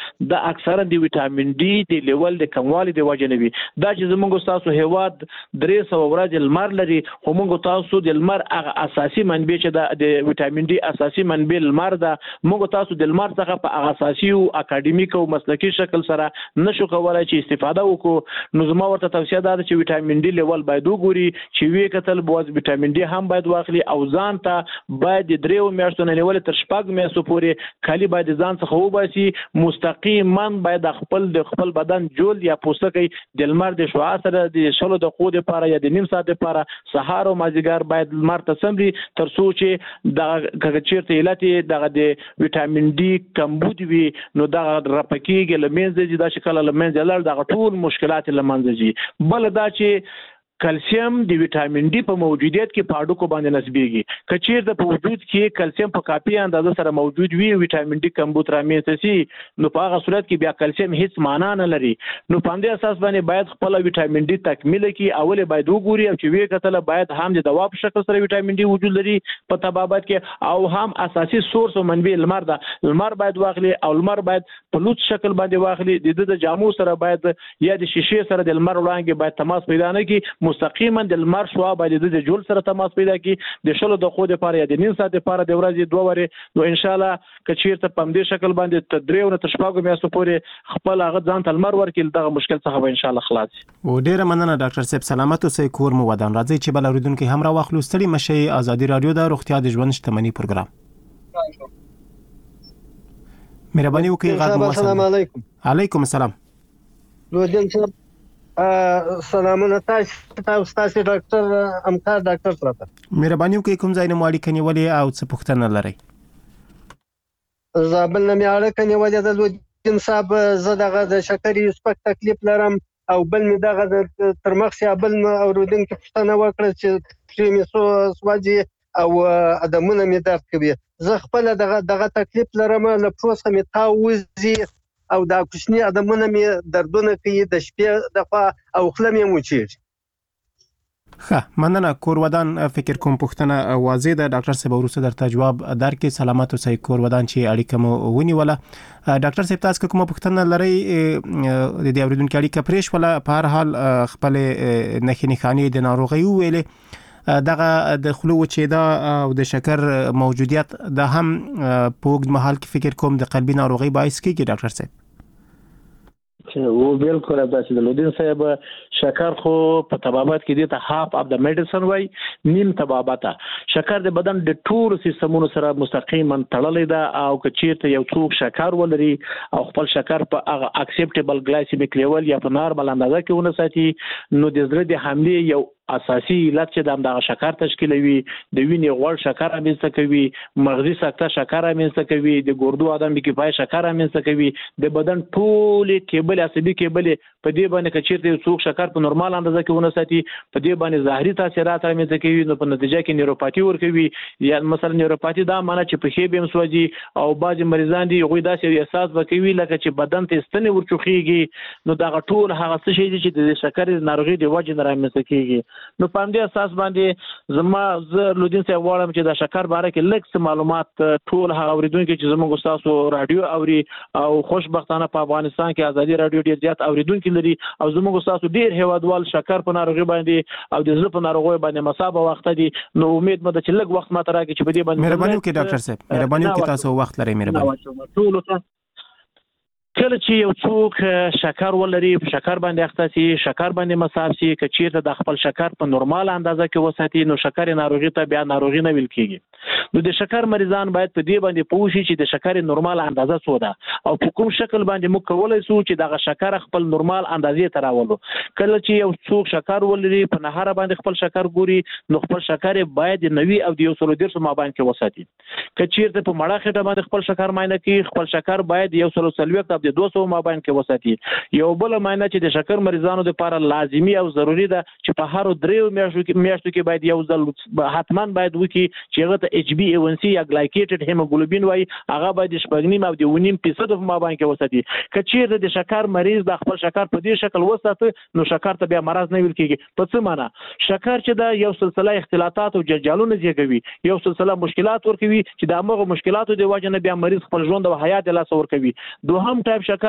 د اکثرا د وټامین ډي د لیول د کموالي د وجه نه وي. دا چې زموږ تاسو هیواد 300 ورځې لمر لري خو موږ تاسو د لمر هغه اساسي منبع چې د وټامین ډي اساسي منبع لمر ده، موږ تاسو د لمر څخه په هغه اساسي او اکاډمیک او مسلکي شکل سره نشو کولای چې استفاده وکړو. نو زما ورته توصیه ده چې وټامین ډي لیول باید وګوري چې وی کتل بوز وټامین ډي هم باید واخلي او ځان ته باید 3 میاشتو نه نیول تر 4 میاشتو پورې کالي باید ځان څخه وباسي. مستقیما باید خپل بدن جول یا پوستکی د لمر د شعاع سره د شلو دقیقو لپاره یا د نیم ساعت لپاره سهار او مازیګر باید لمر ته سمري تر څو چې د چیرته علت دغه د وټامین ډي کمبود وي نو دغه رپکیږي لمنځه دي دا شکل لمنځه لړ دغه ټول مشکلات لمنځه دي. بل دا چې کلسیم د وټامین ډي په موجودیت کې په هډوکو باندې نسبیږي. که چیرته په وجود کې کلسیم په کافي اندازه سره موجود وي وټامین ډي کمبود رامنځته شي نو په هغه صورت کې بیا کلسیم هیڅ معنا نه لري. نو په همدې اساس باندې باید خپل وټامین ډي تکمیل کړي. اول باید وګوري او چې وی کتل باید هم د دوا په شکل سره وټامین ډي وجود لري په طبابت کې او هم اساسي سورس او منبع لمر ده. لمر باید واخلي او لمر باید په لوت شکل باندې واخلي. د جامو سره باید یا د شیشې سره د لمر وړانګې باید تماس پیدا نه کړي. مستقیما د لمر شوا باید د جول سره تماس پیدا کی د شلو دقیقو لپاره یا د نیم ساعت لپاره د ورځې 2 ورې نو ان شاء الله کچیرته په دې شکل باندې تدریو نه تشپاګو میاشتو پورې خپل هغه ځان ته لمر ورکړي دغه مشکل څخه به ان شاء الله خلاص. و ډیره مننه ډاکټر صاحب، سلامت اوسئ، کور مو ودان. راځي چې بل اوریدونکو هم را واخلو. ستړي مشي ازادي رادیو د روغتیا د ژوند شتمنۍ پروګرام. مهرباني وکړئ غږ مو. السلام علیکم. علیکم السلام. لودین صاحب سلامونه تاسو تاسو ډاکټر امکار ډاکټر سره مهرباني وکړئ کوم ځای نه مو اړیکه نیولې او څه پوښتنه لرئ؟ زابل نه مې اړیکه نیولې ده لودین صاحب. زه دغه د شکرې سپک تکلیف لرم او بل مې دغه تر مخ یا بل اوریدونکو پوښتنه وکړه چې مې سوځي او ادمونه مې درد کوي. زه خپل دغه تکلیف لرم له پوس مې تاو وځي او دا کوچنی ادمونه مې دردونه کوي د شپې دغه او خله مې موچیږي. ښه مننه. کور ودان فکر کوم پوښتنه واضح ده. ډاکټر صاحب وروسته درته جواب درکړي. سلامت اوسئ کور ودان چې اړیکه مو ونیوله. ډاکټر صاحب تاسو کومه پوښتنه لرئ د دې اوریدونکو اړیکه پرېښ ولا په هر حال خپل نښې نښانې د ناروغي ویلې دغه د خلو وچېدا او د شکر موجودیت د هم په اوږد مهال کې فکر کوم د قلبي ناروغي باعث کیږي ډاکټر صاحب؟ و بالکل دا چې د لودین صاحب شکر خو په طبابت کې دي ته هاف اف د میډیسن وای نیم طبابت. شکر د بدن د ټول سیستمونو سره مستقیما تړلې ده او که چیرته یو څوک شکر ولري او خپل شکر په هغه اکسپټیبل ګلایسیمیک لیول یا په نارمل اندازه کې ونه ساتي نو د زړه د حملې یو اساسي علت چې د شکر تشکیلوي د وینې غوړ شکر رامنځته کوي، مغزي سکته شکر رامنځته کوي، د ګردو عدم کفایت شکر رامنځته کوي، د بدن ټول کیبل عصبي کیبل په دې باندې چې چیرته څوک شکر په نورمال اندازه کې ونه ساتي په دې باندې ظاهري تاثیرات رامنځته کوي نو په نتیجه کې نیوروپاتی ورکوي. یا مثلا نیوروپاتی دا معنی چې په خې به مسوځي او بعض مریضان دي غوي داسې احساس وکوي لکه چې بدن ته ستنې ورچوخيږي نو دا ټول هغه څه شي چې د شکر ناروغي د وجې نه رامنځته کیږي. نو په دې اساس باندې زه لودین صاحب غواړم چې د شکر باره کې لږ معلومات ټول هغه اوریدونکو چې زموږ تاسو رادیو اوري او خوشبختانه په افغانستان کې ازادي رادیو ډیر زیات اوریدونکو لري او زموږ تاسو ډیر هیوادوال شکر په ناروغي باندې او د زړه په ناروغي باندې مصابه وخت دي. نو امید مده چې لږ وخت ماته راکړي چې په دې باندې مهرباني وکړئ ډاکټر صاحب، مهرباني وکړئ تاسو وخت لرئ. مهرباني. کله چې یو څوک شکر ولري په شکر باندې اخته شي شکر باندې مصاب شي که چیرته د خپل شکر په نورمال اندازه کې وساتي نو شکر ناروغي ته بیا ناروغي نه ویل کیږي. نو د شکر مریضان باید په دې باندې پوه شي چې د شکر نورمال اندازه څه ده او په کوم شکل باندې موږ کولای شو چې دغه شکر خپل نورمال اندازې ته راولو. کله چې یو څوک شکر ولري په نهار باندې خپل شکر ګوري نو خپل شکر باید 90 او د 130 مابین کې وساتي. که چیرته په مړه خټه باندې خپل شکر معاینه کوي خپل شکر باید 140 او 200 مابین کې وساتي. یو بل معاینه چې د شکر مریضانو لپاره لازمی او ضروری ده چې په هر 3 میاشتو کې باید یو ځل حتمان باید وکړي چې هغه ته HbA1c یا ګلایکیټډ هیموګلوبین وای هغه باید 8.5 او 9% په مابین کې وساتي. کچیر د شکر مریض د خپل شکر په دې شکل وساته نو شکر ته بیا مرض نه ویل کیږي. په څه معنا شکر چې دا یو سلسله اختلاطات او جنجالونه زیږوي, یو سلسله مشکلات ورکوي چې د هغه مشکلاتو د وجه نه بیا مریض خپل ژوند او حیات له لاسه ورکوي. دوهم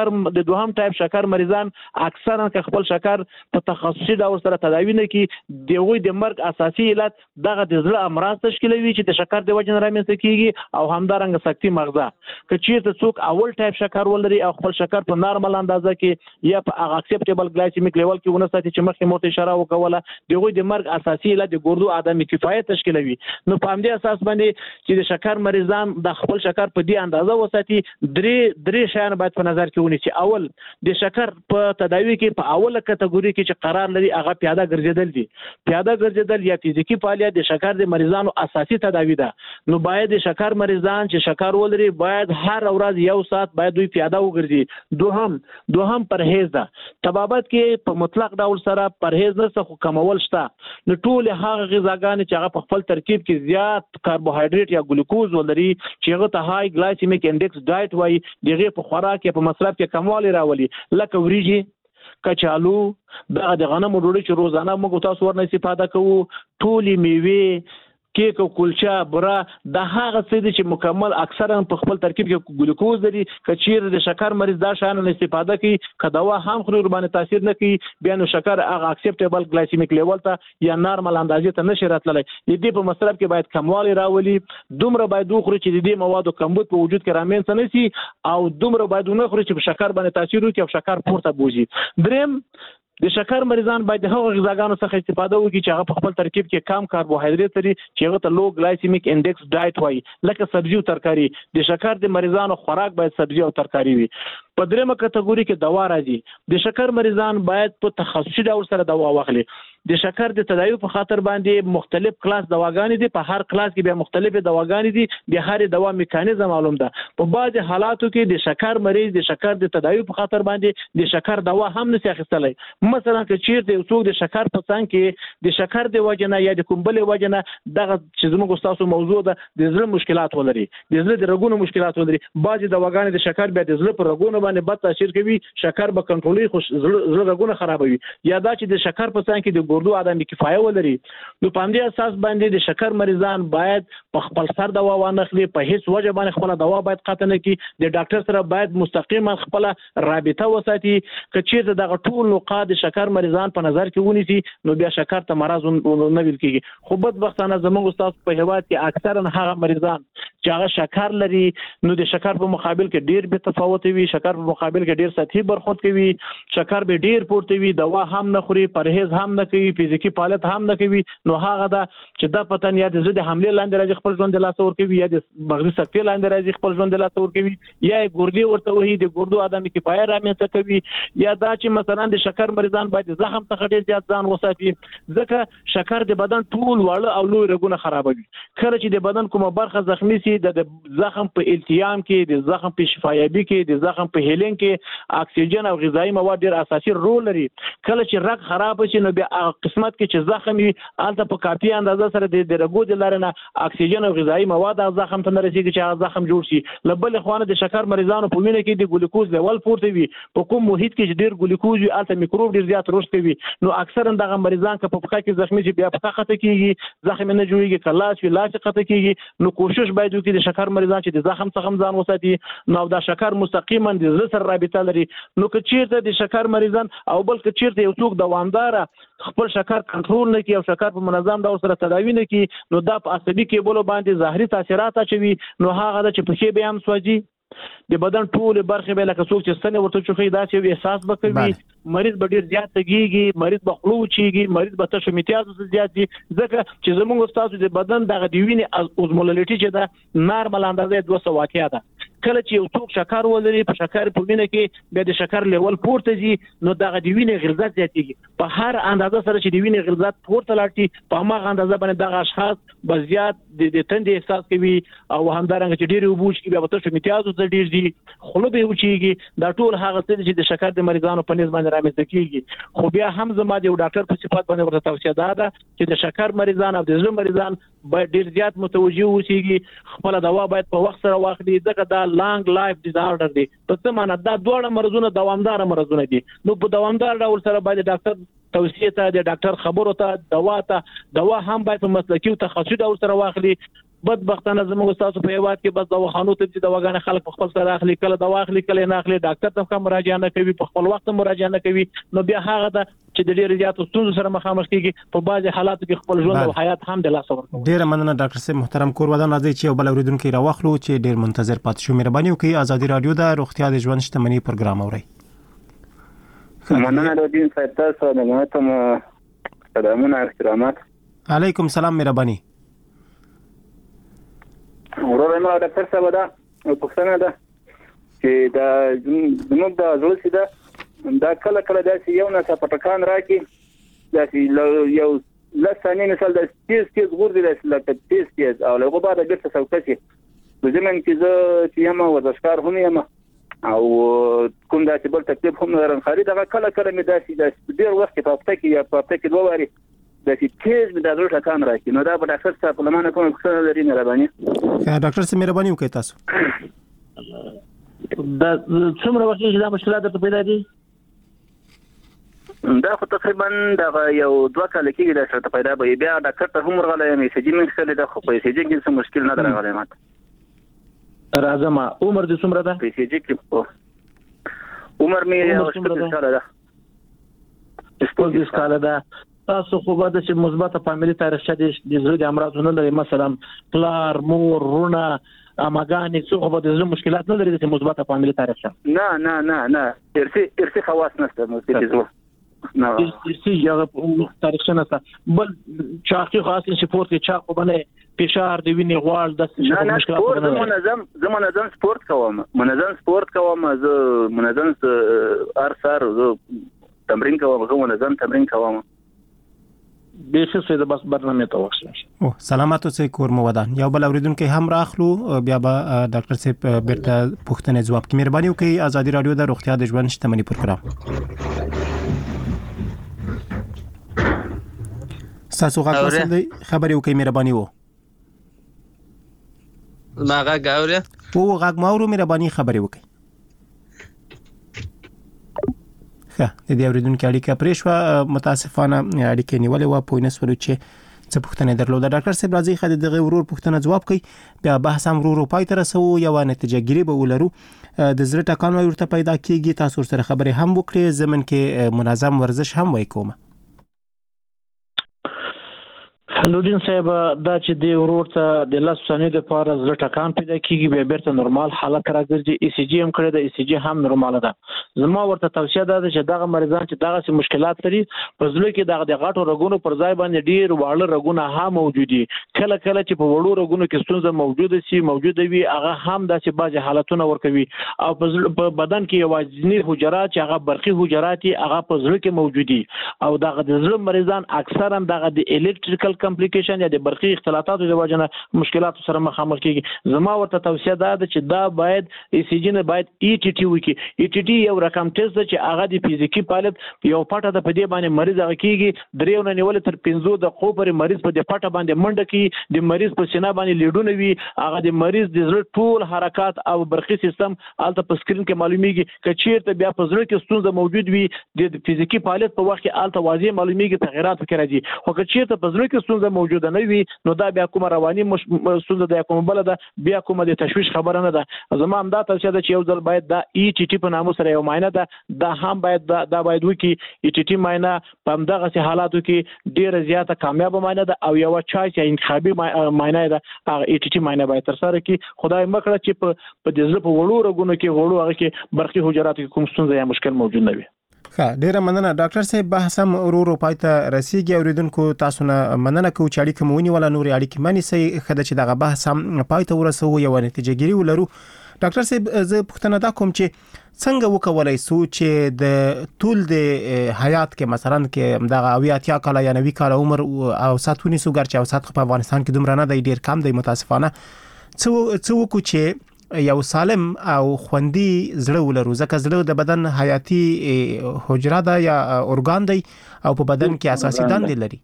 ټایپ شکر مریضان اکثرا که خپل شکر په تخصصي ډول سره تداوی نه کی دوی د مرګ اساسي علت دغه د زړه امراض تشکیلوي چې د شکر د وجه نه رامنځته کیږي او همدارنګه سکتي مغزه. که چیرته څوک اول ټایپ شکر ولري او خپل شکر په نارمل اندازه کې یا په اکسپټیبل ګلایسیمیک لیول کې ونه ساتي چې مخکې مو اشاره وکوله دوی د مرګ اساسي علت د ګردو عدم کفایت تشکیلوي. نو په همدې اساس باندې چې د شکر مریضان د خپل شکر په دې اندازه وساتي درې شیان باید په نظر کې ونیسي. اول د شکر په تداوی کې په اوله کټګوري کې چې قرار لري هغه پیاده ګرځیدل دي. پیاده ګرځیدل یا فزیکی فعالیت د شکر د مریضانو اساسي تداوی ده. نو باید د شکر مریضان چې شکر ولري باید هر ورځ 1 ساعت باید دوی پیاده وګرځي. دوهم پرهیز ده. طبابت کې په مطلق ډول سره پرهیز نه څه کمول شته. نو ټول هغه غذاګانې چې هغه په خپل ترکیب کې زیات کاربوهایډریټ یا ګلوکوز ولري چې هغه ته های ګلایسیمیک انډیکس ډایټ وایي دغه په خوراک کې په مصرف کې کموالی راولي لکه وریجې, کچالو, د غنمو ډوډۍ چې روزانه موږ تاسو ورنه استفاده کوو, ټولې میوې, کیک او کلچه, بوره, د هغه څه دي چې مکمل اکثرا په خپل ترکیب کې ګلوکوز لري. کچیر د شکر مریض دا شان استفاده کوي کداوا هم خوري ور باندې تاثیر نه کوي بیا نو شکر هغه اکسپټیبل ګلایسیمیک لیول ته یا نارمل اندازې ته نشي راتللی. د دې په مصرف کې باید کموالی راولي. دومره باید وخوري چې د دې موادو کمبود په وجود کې رامنځته نشي او دومره باید ونه خوري چې په شکر باندې تاثیر وکړي او شکر پورته بوزي. دریم د شکر مریضان باید د هغو غذاګانو څخه استفاده وکړي چې هغه په خپل ترکیب کې کم کاربوهایډریټ لري چې هغه ته لو ګلایسیمیک انډیکس ډایټ وایي لکه سبزي او ترکاري. د شکر د مریضانو خوراک باید سبزي او ترکاري وي. په دریمه کټګوري کې دوا راځي. د شکر مریضان باید په تخصصي ډول سره دوا واخلي. د شکر د تداوی په خاطر باندې مختلف کلاس دواګانې دي. په هر کلاس کې بیا مختلفې دواګانې دي. د هر دوا میکانیزم معلوم ده. په بعض حالاتو کې د شکر مریض د شکر د تداوی په خاطر باندې د شکر دوا هم نشي اخیستلی. مثلا که چیرته یو څوک د شکر په څنګ کې د شکر د وجه نه یا د کوم بلې وجه نه دغه چې زموږ ستاسو موضوع ده د زړه مشکلات ولري, د زړه د رګونو مشکلات ولري, بعضې دواګانې د شکر بیا د زړه په رګونو باندې بد تاثیر کوي, شکر به کنټرولوي خو زړه رګونه خرابوي. یا دا چې د شکر په څنګ کې د ګردو عدم کفایت ولري. نو په همدې اساس باندې د شکر مریضان باید په خپل سر دوا وانخلي, په هیڅ وجه باندې خپل دوا باید قطع نه کړي. د ډاکټر سره باید مستقیما خپل رابطه وساتي. که چیرته دغه ټول نقاط د شکر مریضان په نظر کې ونیسي نو بیا شکر ته مرض نه ویل کیږي. خو بدبختانه زموږ استاد په هیواد کې اکثرا هغه مریضان چې هغه شکر لري نو د شکر په مقابل کې ډیر به تفاوت وي, شکر په مقابل کې ډیر سطحي برخورد کوي, شکر به ډیر پورته وي, دوا هم نه خوري, پرهیز هم نه کوي, فزیکی فعالیت هم نه کوي. نو هغه دا چې د پتن یا د زړه د حمله لاندې راځي خپل ژوند له لاسه ورکوي, یا د مغزي سکتې لاندې راځي خپل ژوند له لاسه ورکوي, یا ګردې ورته وهي د ګردو عدم کفایت رامنځته کوي, یا دا چې مثلا د شکر مریضان باید زخم څخه ډیر زیات ځان وساتي ځکه شکر د بدن ټول واړه او لوی رګونه خرابوي. کله چې د بدن کومه برخه زخمی سي د زخم په التیام کې, د زخم په شفایابي کې, د زخم په هیلینګ کې اکسیجن او غذایی مواد ډیر اساسي رول لري. کله چې رګ خراب شي نو بیا قسمت کې چې زخم وي البته په کافي اندازه سره د رګو د لارې نه اکسیجن او غذایی مواد د زخم ته نه رسیږي چې هغه زخم جوړ شي. له بلې خوا د شکر مریضانو په وینه کې د ګلوکوز لیول پورته وي. په کوم محیط کې چې ډیر ګلوکوز وي البته میکروب ډیر زیات رشد کوي. نو اکثرا دغه مریضان که په پخه کې زخمی شي بیا پخه خطه کیږي, زخم نه جوړیږي, کلاس وی لاس خطه کیږي. نو کوشش باید وکړي د شکر مریضان چې د زخم څخه ځان وساتي. نو دا شکر مستقیما د زړه سره رابطه لري. نو که چیرته د شکر مریضان او بل که چیرته یو څوک دوامدار خپل شکر کنټرول نه کوي او شکر په منظم ډول سره تداوی نه کوي نو دا په عصبي کېبلو باندې ظاهري تاثیرات اچوي. نو هغه د چې پښې به هم سوځي, د بدن ټول برخې به لکه څوک چې ستنې ورته چوخي داسې احساس وکوي. مریض به ډیر زیات تګيږي, مریض به خلو چیږي, مریض به تشو میتیاز زیات دي ځکه چې زموږ استاد د بدن دغه دی ویني اوزمولریټي چې دا نارمل اندازې 200 واقعیا ده. کله چې یو څوک شکر ولري په شکر په وینه کې بیا د شکر لیول پورته ځي نو دغه د وینې غلظت زیاتېږي په هر اندازه سره چې د وینې غلظت پورته لاړ په هغه اندازه باندې دغه اشخاص بزیات د تندې احساس کوي او همدارنګه چې ډېر وبوش کې بیا په تاسو امتیاز ته ډېر دي خوله به وچیږي دا ټول هغه څه چې د شکر د مریضانو په نسبت باندې رامنځته کیږي خو بیا هم زما د ډاکټر په صفات باندې ورته توصیه ده چې د شکر مریضان او د زړه مریضان باید ډېر زیات متوجه اوسېږي خپل دوا باید په وخت سره واخلي ځکه دا لانګ لایف ډیزارډر دی په څه معنی دا دوه مرزونه دوامدار مرزونه دي نو په دوامدار ډول سره باید ډاکټر توصیه ته د ډاکټر خبرو ته دوا هم باید په مسلکي او تخصصي ډول سره واخلي بدبختانه زموږ تاسو په هیواد کې بس دواخانو ته چې دواګانې خلک په خپل سره اخلي کله دوا اخلي کله نه اخلي ډاکټر ته کوم مراجعه نه کوي په خپل وخت مراجعه نه کوي نو بیا هغه د چې د ډېر زیاتو ستونزو سره مخامخ کیږي په بعضي حالاتو کې خپل ژوند او حیات هم د لاس ورکوي. ډېر مننه ډاکټر صاحب محترم کور ودان راځي چې بل اوریدونکو راوخلو چې ډېر منتظر پاتې شو. مهرباني وکړئ ازادي رادیو د روغتیا د ژوند شتمنۍ پروګرام اورئ. مننه د دین صاحب تاسو د مهتم سلامونه احترامات. علیکم سلام مهرباني. ورته ما ډاکټر صاحب دا پوښتنه ده چې دا زموږ د زړه سیده دا کله داسې یو نه پټکان راکې داسې یو لسانې مثال د تیز غوردي لکه تیز او له بعد بیرته څوکسي په زمين کې زه چې یم ورزشکار هم یم او کوم داسې بل تکلیف هم لرم خاري دا کله مې داسې ډیر وخت په هفته کې یا په هفته کې دوه واري داسې تیز مې د زړه ټکان راکې نو دا په ډاکټر صاحب په لمانه کوم څه لري مهرباني. ډاکټر صاحب مهرباني وکړئ تاسو دا څومره وخت چې دا مشکلات ته پیدا دي دا خو تقریبا دا یو 2 کال کې دا څه پیدا به بیا ډاکټر ته هم ورغلی مې سجی مې خلې دا خو په سجی کې څه مشکل نه درغلی ماته راځم عمر دې څومره ده په سجی کې عمر مې 40 کال ده 40 کال ده تاسو خو به د مثبت فاميلي تاریخچه د زړه د امراضونو لري مثلا پلار مور رونه اماګانې څو به د زړه مشکلات نه لري د مثبت فاميلي تاریخچه نه ارثي خواص نشته نو د زړه نه ارثي یو تاریخچه نشته بل چاقي خاص سپورت کې چاق باندې فشار دی ویني غوړ د مشکلات زه منظم سپورت کوم زه منظم ارسر تمرین کوم بیخي څه د بس برنامه ته وښه او سلامات اوسئ کور مو ودان یو بل اوریدونکو هم راخلو بیا به ډاکټر صاحب بیرته پوښتنه جواب کوي. مهرباني وکړئ ازادي رادیو د روغتیا د ژوند شتمنۍ پروګرام تاسو غواړئ خبرې وکړئ مهرباني وو ما غاوري او غاګ ماورو مهرباني خبرې وکړئ. د دې اوریدونکو اړیکه پرېښوه متاسفانه اړیکه نیولې و په نسبت چې څه پوښتنه درلوده. ډاکټر صاحب راځي خدای دغه ورور پوښتنه جواب کړي بیا بحث هم ورو پای ته رسو یو نتیجه ګیری به ولرو د زړه ټکان ورته پیدا کیږي تاسو سره خبرې هم وکړي زمن کې منظم ورزش هم وای کوم. نورین صاحب دا چې د ورور ته د لاس ثانیې لپاره زړه ټکان پیدا کیږي بیا بیرته نورمال حالت راځي ای سی جی هم کړی د ای سی جی هم نورمال ده. زما ورته توصیه ده چې دغه مریضان چې دغه مشکلات لري په ځل کې دغه د غاټو رګونو پر ځای باندې ډیر واړه رګونه هم موجودي کله چې په وړو رګونو کې ستونزه موجوده وي هغه هم داسې بعض حالتونه ورکوي او په بدن کې یوازینی حجرات چې هغه برقي حجرات هغه په ځل کې موجودي او دغه د زړه مریضان اکثرا دغه د الکتریکل کمپلیکیشن یا د برقي اختلالاتو د وجه نه مشکلات سره مخامخ کیږي. زما ورته توصیه ده چې دا باید ای سی جی نه باید ای ټی ټی وکي. ای ټی ټی یو رقم ټیسټ چې هغه د فزیکی فعالیت یو پټه د پدې باندې مریض هغه کیږي دریونه نیول تر 15 دقیقو پورې مریض په دې پټه باندې منډه کوي د مریض په سینه باندې لیډونه وي هغه د مریض د زړه ټول حرکات او برقي سیستم الته په سکرین کې معلومیږي کچیرته بیا په زړه کې ستونزه موجود وي د فزیکی فعالیت په وخت کې الته واضح معلومیږي تغیرات وکړي راځي خو کچیرته په زړه کې ستونزه موجوده نه وي نو دا بیا کومه رواني ستونزه ده کومه بل ده بیا کومه د تشویش خبره نه ده. زما هم دا توصیه ده چې یو ځل باید دا ای ټی ټی په نامه سره یو معاینه ده دا هم باید دا باید وکي. ای ټی ټی معاینه په همدغه حالاتو کې ډیره زیاته کامیاب معاینه ده او یو چایس یا انتخابي معاینه ده هغه ای ټی ټی معاینه باید تر سره کی خدای مکړه چې په دې ځل په وړو رګونو کې وړو هغه کې برقي حجرات کې کوم ستونزه یا مشکل موجود نه وي. ډیره مننه ډاکټر صاحب بحث هم ورو پای ته رسیدي اوریدونکو تاسو نه مننه کوم چې اړیکه مونږ ولا نور اړیکه مانی سي خدای چې دغه بحث هم پای ته ورسو یو نتیجه ګیری ولرو. ډاکټر صاحب زه پوښتنه دا کوم چې څنګه وکولای شو چې د ټول د حیات کې مثلا کې د 80 کال یا 90 کال عمر او ساتونی سوګر چې اوسات په افغانستان کې دومره نه دی ډیر کم دی متاسفانه څو کو چې یو سالم او خوندي زړه ولرو ځکه زړه د بدن حیاتي حجره ده یا ارګان دی او په بدن کې اساسي دندې لري.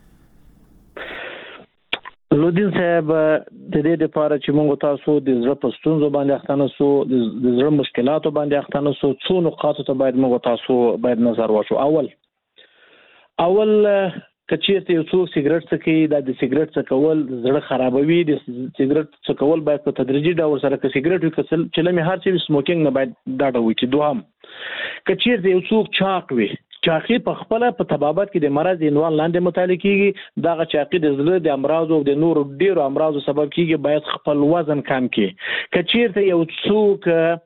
لودین صاحب د دې لپاره چې موږ تاسو د زړه په ستونزو باندې اختانه سو د زړه مشکلاتو باندې اختانه سو څو نقاط ته باید موږ تاسو باید نظر واچو. اول کچېته یو څوک سیګریټ څکوي د سیګریټ څکول زړه خرابوي د سیګریټ څکول باید په تدریجي ډول سره که سیګریټ وکړل چې لمه هر څه سموکینګ نه باید ډاډه وي. چې دوهم کچېته یو څوک چاق وي چاقي په خپل په طبابت کې د مرض عنوان لاندې متعلق کیږي دغه چاقي د زړه د امراض او د نور ډیرو امراض سبب کیږي باید خپل وزن کم کړي. کچېرته یو څوک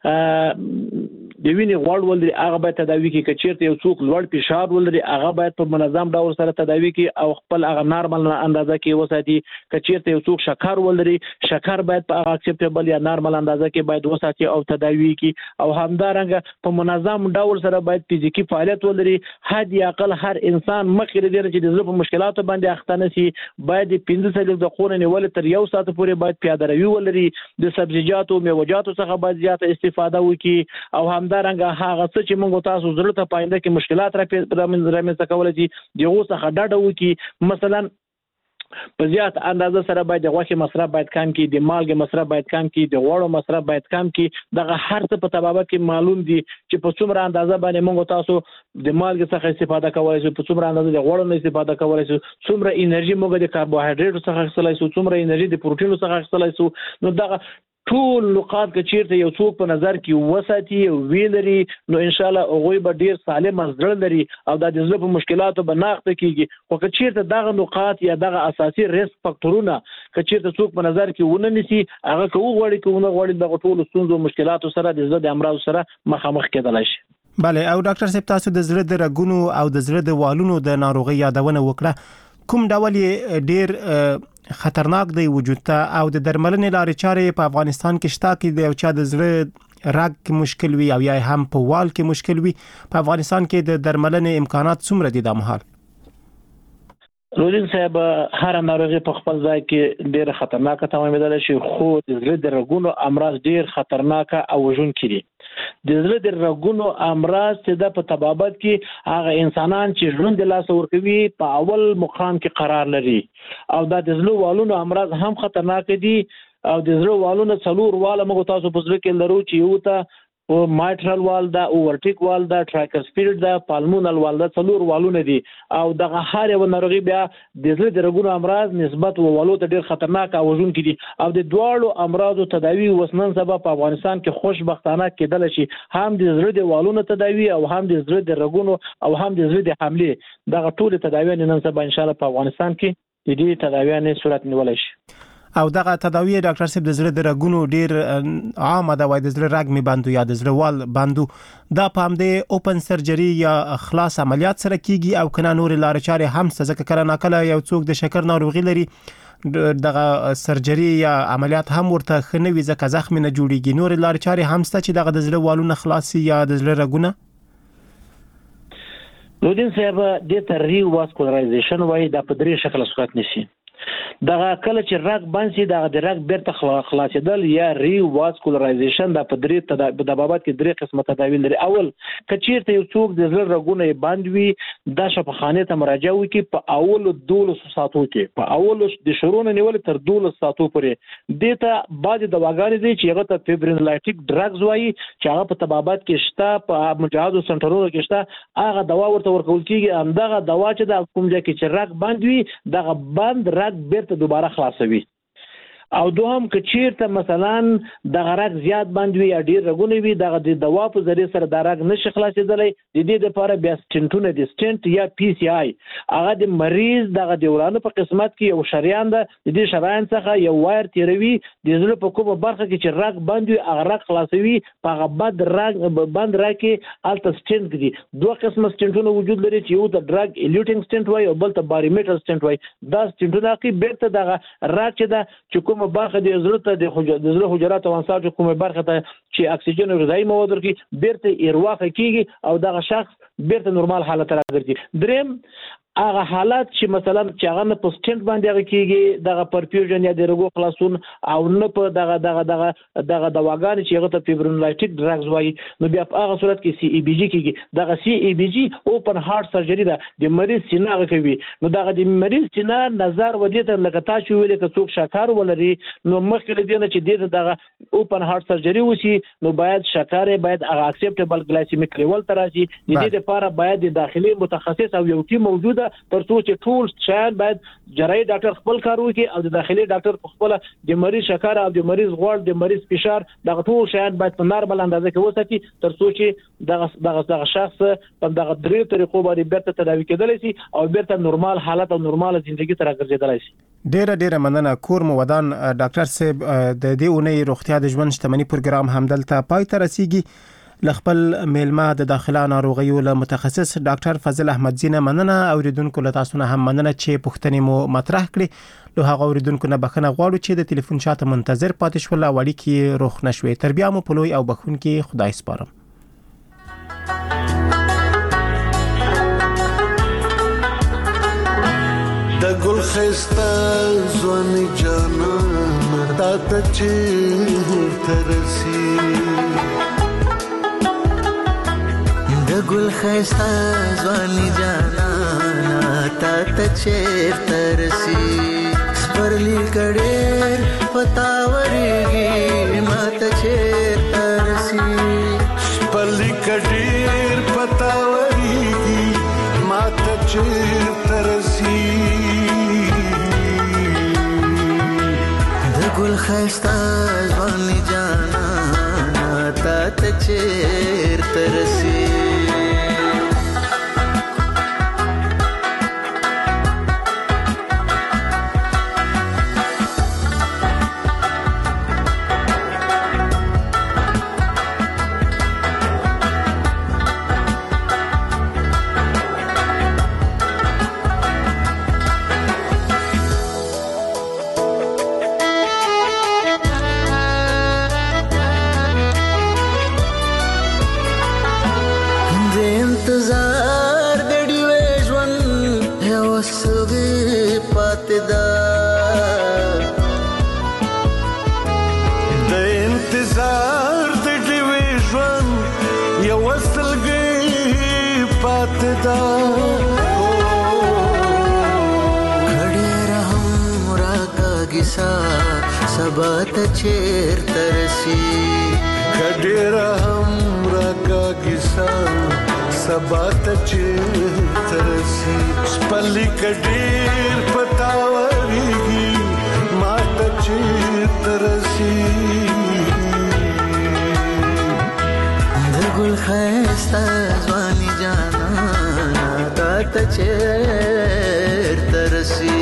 د وینې غوړ ولري هغه باید تداوی کړي. کچېرته یو څوک لوړ فشار ولري هغه باید په منظم ډول سره تداوی کړي او خپل هغه نارمل اندازه کې وساتي. کچېرته یو څوک شکر ولري شکر باید په هغه اکسپټیبل یا نارمل اندازه کې باید وساتي او تداوی کړي. او همدارنګه په منظم ډول سره باید فزیکی فعالیت ولري. حد اقل هر انسان مخکې لري چې د زړه په مشکلاتو باندې اخته نشي باید 15 دقیقې نیول تر 1 ساعت پورې باید پیاده روي ولري. د سبزیجاتو میوه‌جاتو څخه باید زیاته استفاده وکړي او همدارنګه هغه څه چې موږ تاسو زړه ته پاینده کې مشکلات رامنځته کولای شي دغه څخه ډډه وکړي. مثلا په زیات اندازه سره باید د غوښې مصرف باید کم کړي د مالګې مصرف باید کم کړي د غوړو مصرف باید کم کړي. دغه هر څه په طبابت کې معلوم دي چې په څومره اندازه باندې موږ تاسو د مالګې څخه استفاده کولی شو په څومره اندازه د غوړو نه استفاده کولی شو څومره انرژي موږ د کاربوهایډریټو څخه اخیستلی شو څومره انرژي د پروټینو څخه اخیستلی شو. نو دغه ټول نقاط که چیرته یو څوک په نظر کې وساتي او ویلري نو ان شاء الله هغه به ډیر سالم زړه لري او د زړه په مشکلاتو به ناخته کیږي. خو که چیرته دغه نقاط یا دغه اساسي ریسک فاکټورونه که چیرته څوک په نظر کې ونه نیسي هغه کوو غوړي دغه ټول ستونزو مشکلاتو سره د زړه د امراض سره مخامخ کېدلای شي. بله او ډاکټر صاحب تاسو د زړه د رګونو او د زړه د والونو د ناروغي یادونه وکړه. کوم ډول ډیر خطرناک دی وجود ته او د درملنې لارې چارې په افغانستان کې شته کې د یو چا د زړه رګ کې مشکل وي او یا هم په وال کې مشکل وي په افغانستان کې د درملنې امکانات څومره دي د مهال؟ روزین صاحب هر ناروغي په خپل ځای کې ډیر خطرناک تمامېدل شي خو د زړه د رګونو امراض ډیر خطرناک او وژونکي دي. د زړه د رګونو امراض چې د په طبابت کې هغه انسانان چې ژوند د لاس ورکوي په اول مقام کې قرار لري او د زړه والونو امراض هم خطرناک دي او د زړه والونو څلور واله موږ تاسو په زړه کې لرو چې یو ته او مایټرال وال دا اورټیک وال دا ټرایکسپیډ دا پالمونال وال دا څلور والونه دي او دغه هر یو ناروغي بیا د زړه د رګونو امراض نسبت والو ته ډیر خطرناک او وژونکي دي او د دواړو امراضو تداوی وسنن سبب په افغانستان کې خوشبختانه کېدل شي هم د زړه د والونو تداوی او هم د زړه د رګونو او هم د زړه د حمله دغه ټول تداوی نن سبا ان شاء الله په افغانستان کې د دې تداوی نه صورت نیولای شي. او دغه تداوی ډاکټر صاحب د زړه د رګونو ډیر عامه ده وای د زړه رګ می بندو یا د زړه وال بندو دا په همدې اوپن سرجری یا خلاص عملیات سره کیږي او کنه نور لارې چارې هم ځکه کله ناکله یو څوک د شکر ناروغي لري دغه سرجری یا عملیات هم ورته خنوي ځکه زخم نه جوړیږي نور لارې چارې هم ست چې دغه د زړه والونه خلاصي یا د زړه رګونه. لودین صاحب د ری واسکولرایزیشن وای د په درې شکل صورت نشي دغه کله چې رګ بند شي دغه د رګ بیرته خلاصېدل یا ری واسکولرایزیشن د په درې د بابت کې درې قسمه تداوی لري. اول کچیرته یو څوک د زړه رګونه بند وي د شفاخانه ته مراجعه وکړي په اول 12 ساعتو کې په اول د شروع نه نیول تر 12 ساعتو پورې دته بعد دواګانې دي چې هغه ته فیبرینلایټیک ډرګز وایي چې هغه په طبابت کې شته په مجهزو سنټرونو کې شته هغه دوا ورته ورکول کیږي همدغه دوا چې د کوم ځای کې چې رګ بند وي دغه بند رګ بیرته دوباره خلاصوي. او دوهم که چیرته مثلا د غرق زیات بند وي یا ډیر رګونه وي دغه د دوا په ذریعه سره د رګ نشي خلاصېدلی د دې لپاره بیا سټنټونه دي سټنټ یا پی سی آی هغه د مریض دغه د ورانه په قسمت کې یو شریان ده د دې شریان څخه یو وایر تیروي د زړه په کومه برخه کې چې رګ بند وي هغه رګ خلاصوي په هغه بند رګ کې الته سټنټ دي دوه قسمه سټنټونه وجود لري چې یو د ډرګ ایلیوټینګ سټنټ وایي او بل ته باریمیټر سټنټ وایي دا سټنټونه کې بیرته دغه رګ چې کوم کومه برخه د زړه ته د زړه حجرات او انساج کومه برخه ته چې اکسیجن او غذایی مواد ورکړي بیرته ایرواخه کیږي او دغه شخص بیرته نورمال حالت راځي. دریم هغه حالات چې مثلا چې هغه نه په سټنټ باندې هغه کیږي دغه پرفیوژن یا د رګو خلاصون او نه په دغه دواګانې چې هغه ته فیبرینولاټیک ډرګز وایي، نو بیا په هغه صورت کې سی ای بی جی کیږي. دغه سی ای بی جی اوپن هارت سرجری ده، د مریض سینه هغه کوي. نو دغه د مریض سینه نظر ودی ته لکه تاسو ویل که څوک شکر ولري نو مخکې له دې نه چې دغه اوپن هارت سرجری وشي نو باید شکر باید هغه اکسپټیبل ګلایسیمیک لیول ته راځي. د دې لپاره باید د داخلي متخصص او یو ټیم موجود ترڅو چې ټول شاید باید جراحي ډاکټر خپل کار وکړي او د داخلي ډاکټر خپل د مریض شکر او د مریض غوړ د مریض فشار دغه ټول شاید باید په نارمل اندازه کې وساتي ترڅو چې دغه شخص په دغه درې طریقو باندې بیرته تداوي کېدلی شي او بیرته نورمال حالت او نورمال ژوندۍ ته راګرځېدلی شي. ډیره مننه کور مو ودان ډاکټر صاحب. د دې اونۍ روغتیا د ژوند شتمنۍ پروګرام همدلته پای ته رسیږي. لخپل میلمه د داخله ناروغیو له متخصص ډاکټر فضل احمدزی نه مننه. اوریدونکو له تاسو نه هم مننه چې پوښتنې مو مطرح کړې. له هغه اوریدونکو نه بخښنه غواړو چې د ټلیفون شاته منتظر پاتې شول او اړیکې روغ نشوي. تر بیا مو په لوی او بخښونکي خدای سپارم. د ګل خسته ځواني جانان تا ته چې ترسي، د ګل خسته ځواني جانان تا ته چې ترسي، سپرلی کډېر پتاورېږي ما ته چې ترسي، سپرلی کډېر پتاورېږي ما ته چې ترسي، ګل خسته ځواني جانان تا ته چیرته رسي. سبا ته چیرته رسي، کډېره هم راکاږي سبا ته چیرته رسي، سپرلی کډېر پتاورېږي ما ته چیرته رسي، د ګل ښایسته ځواني جانان تا ته چیرته رسي.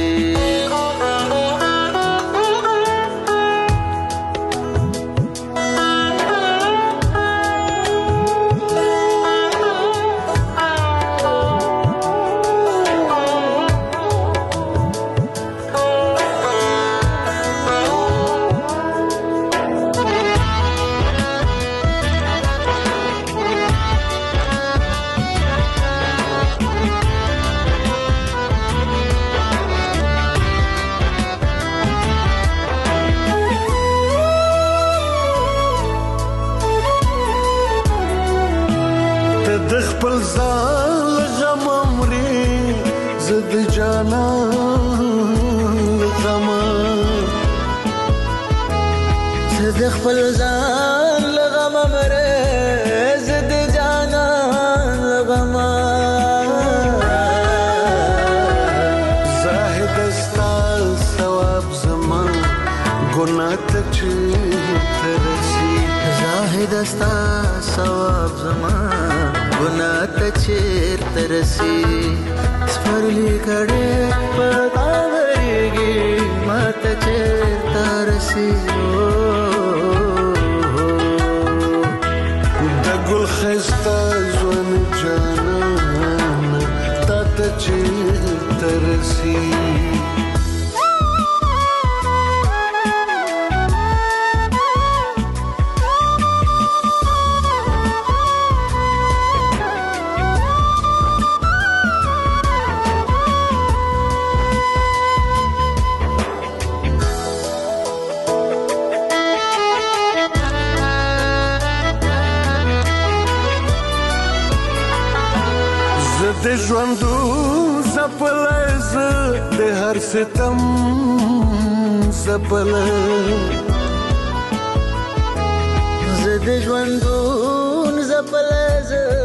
دستا ثواب زما ګناه ته چیرته رسي، سپرلی کډې پتاورېږي ما ته چیرته رسي، د ګل ښایسته ځواني جانان تا ته چیرته رسي. د ژوندون زپلی زه د هر ستم زپلی زه د ژوندون زپلی زه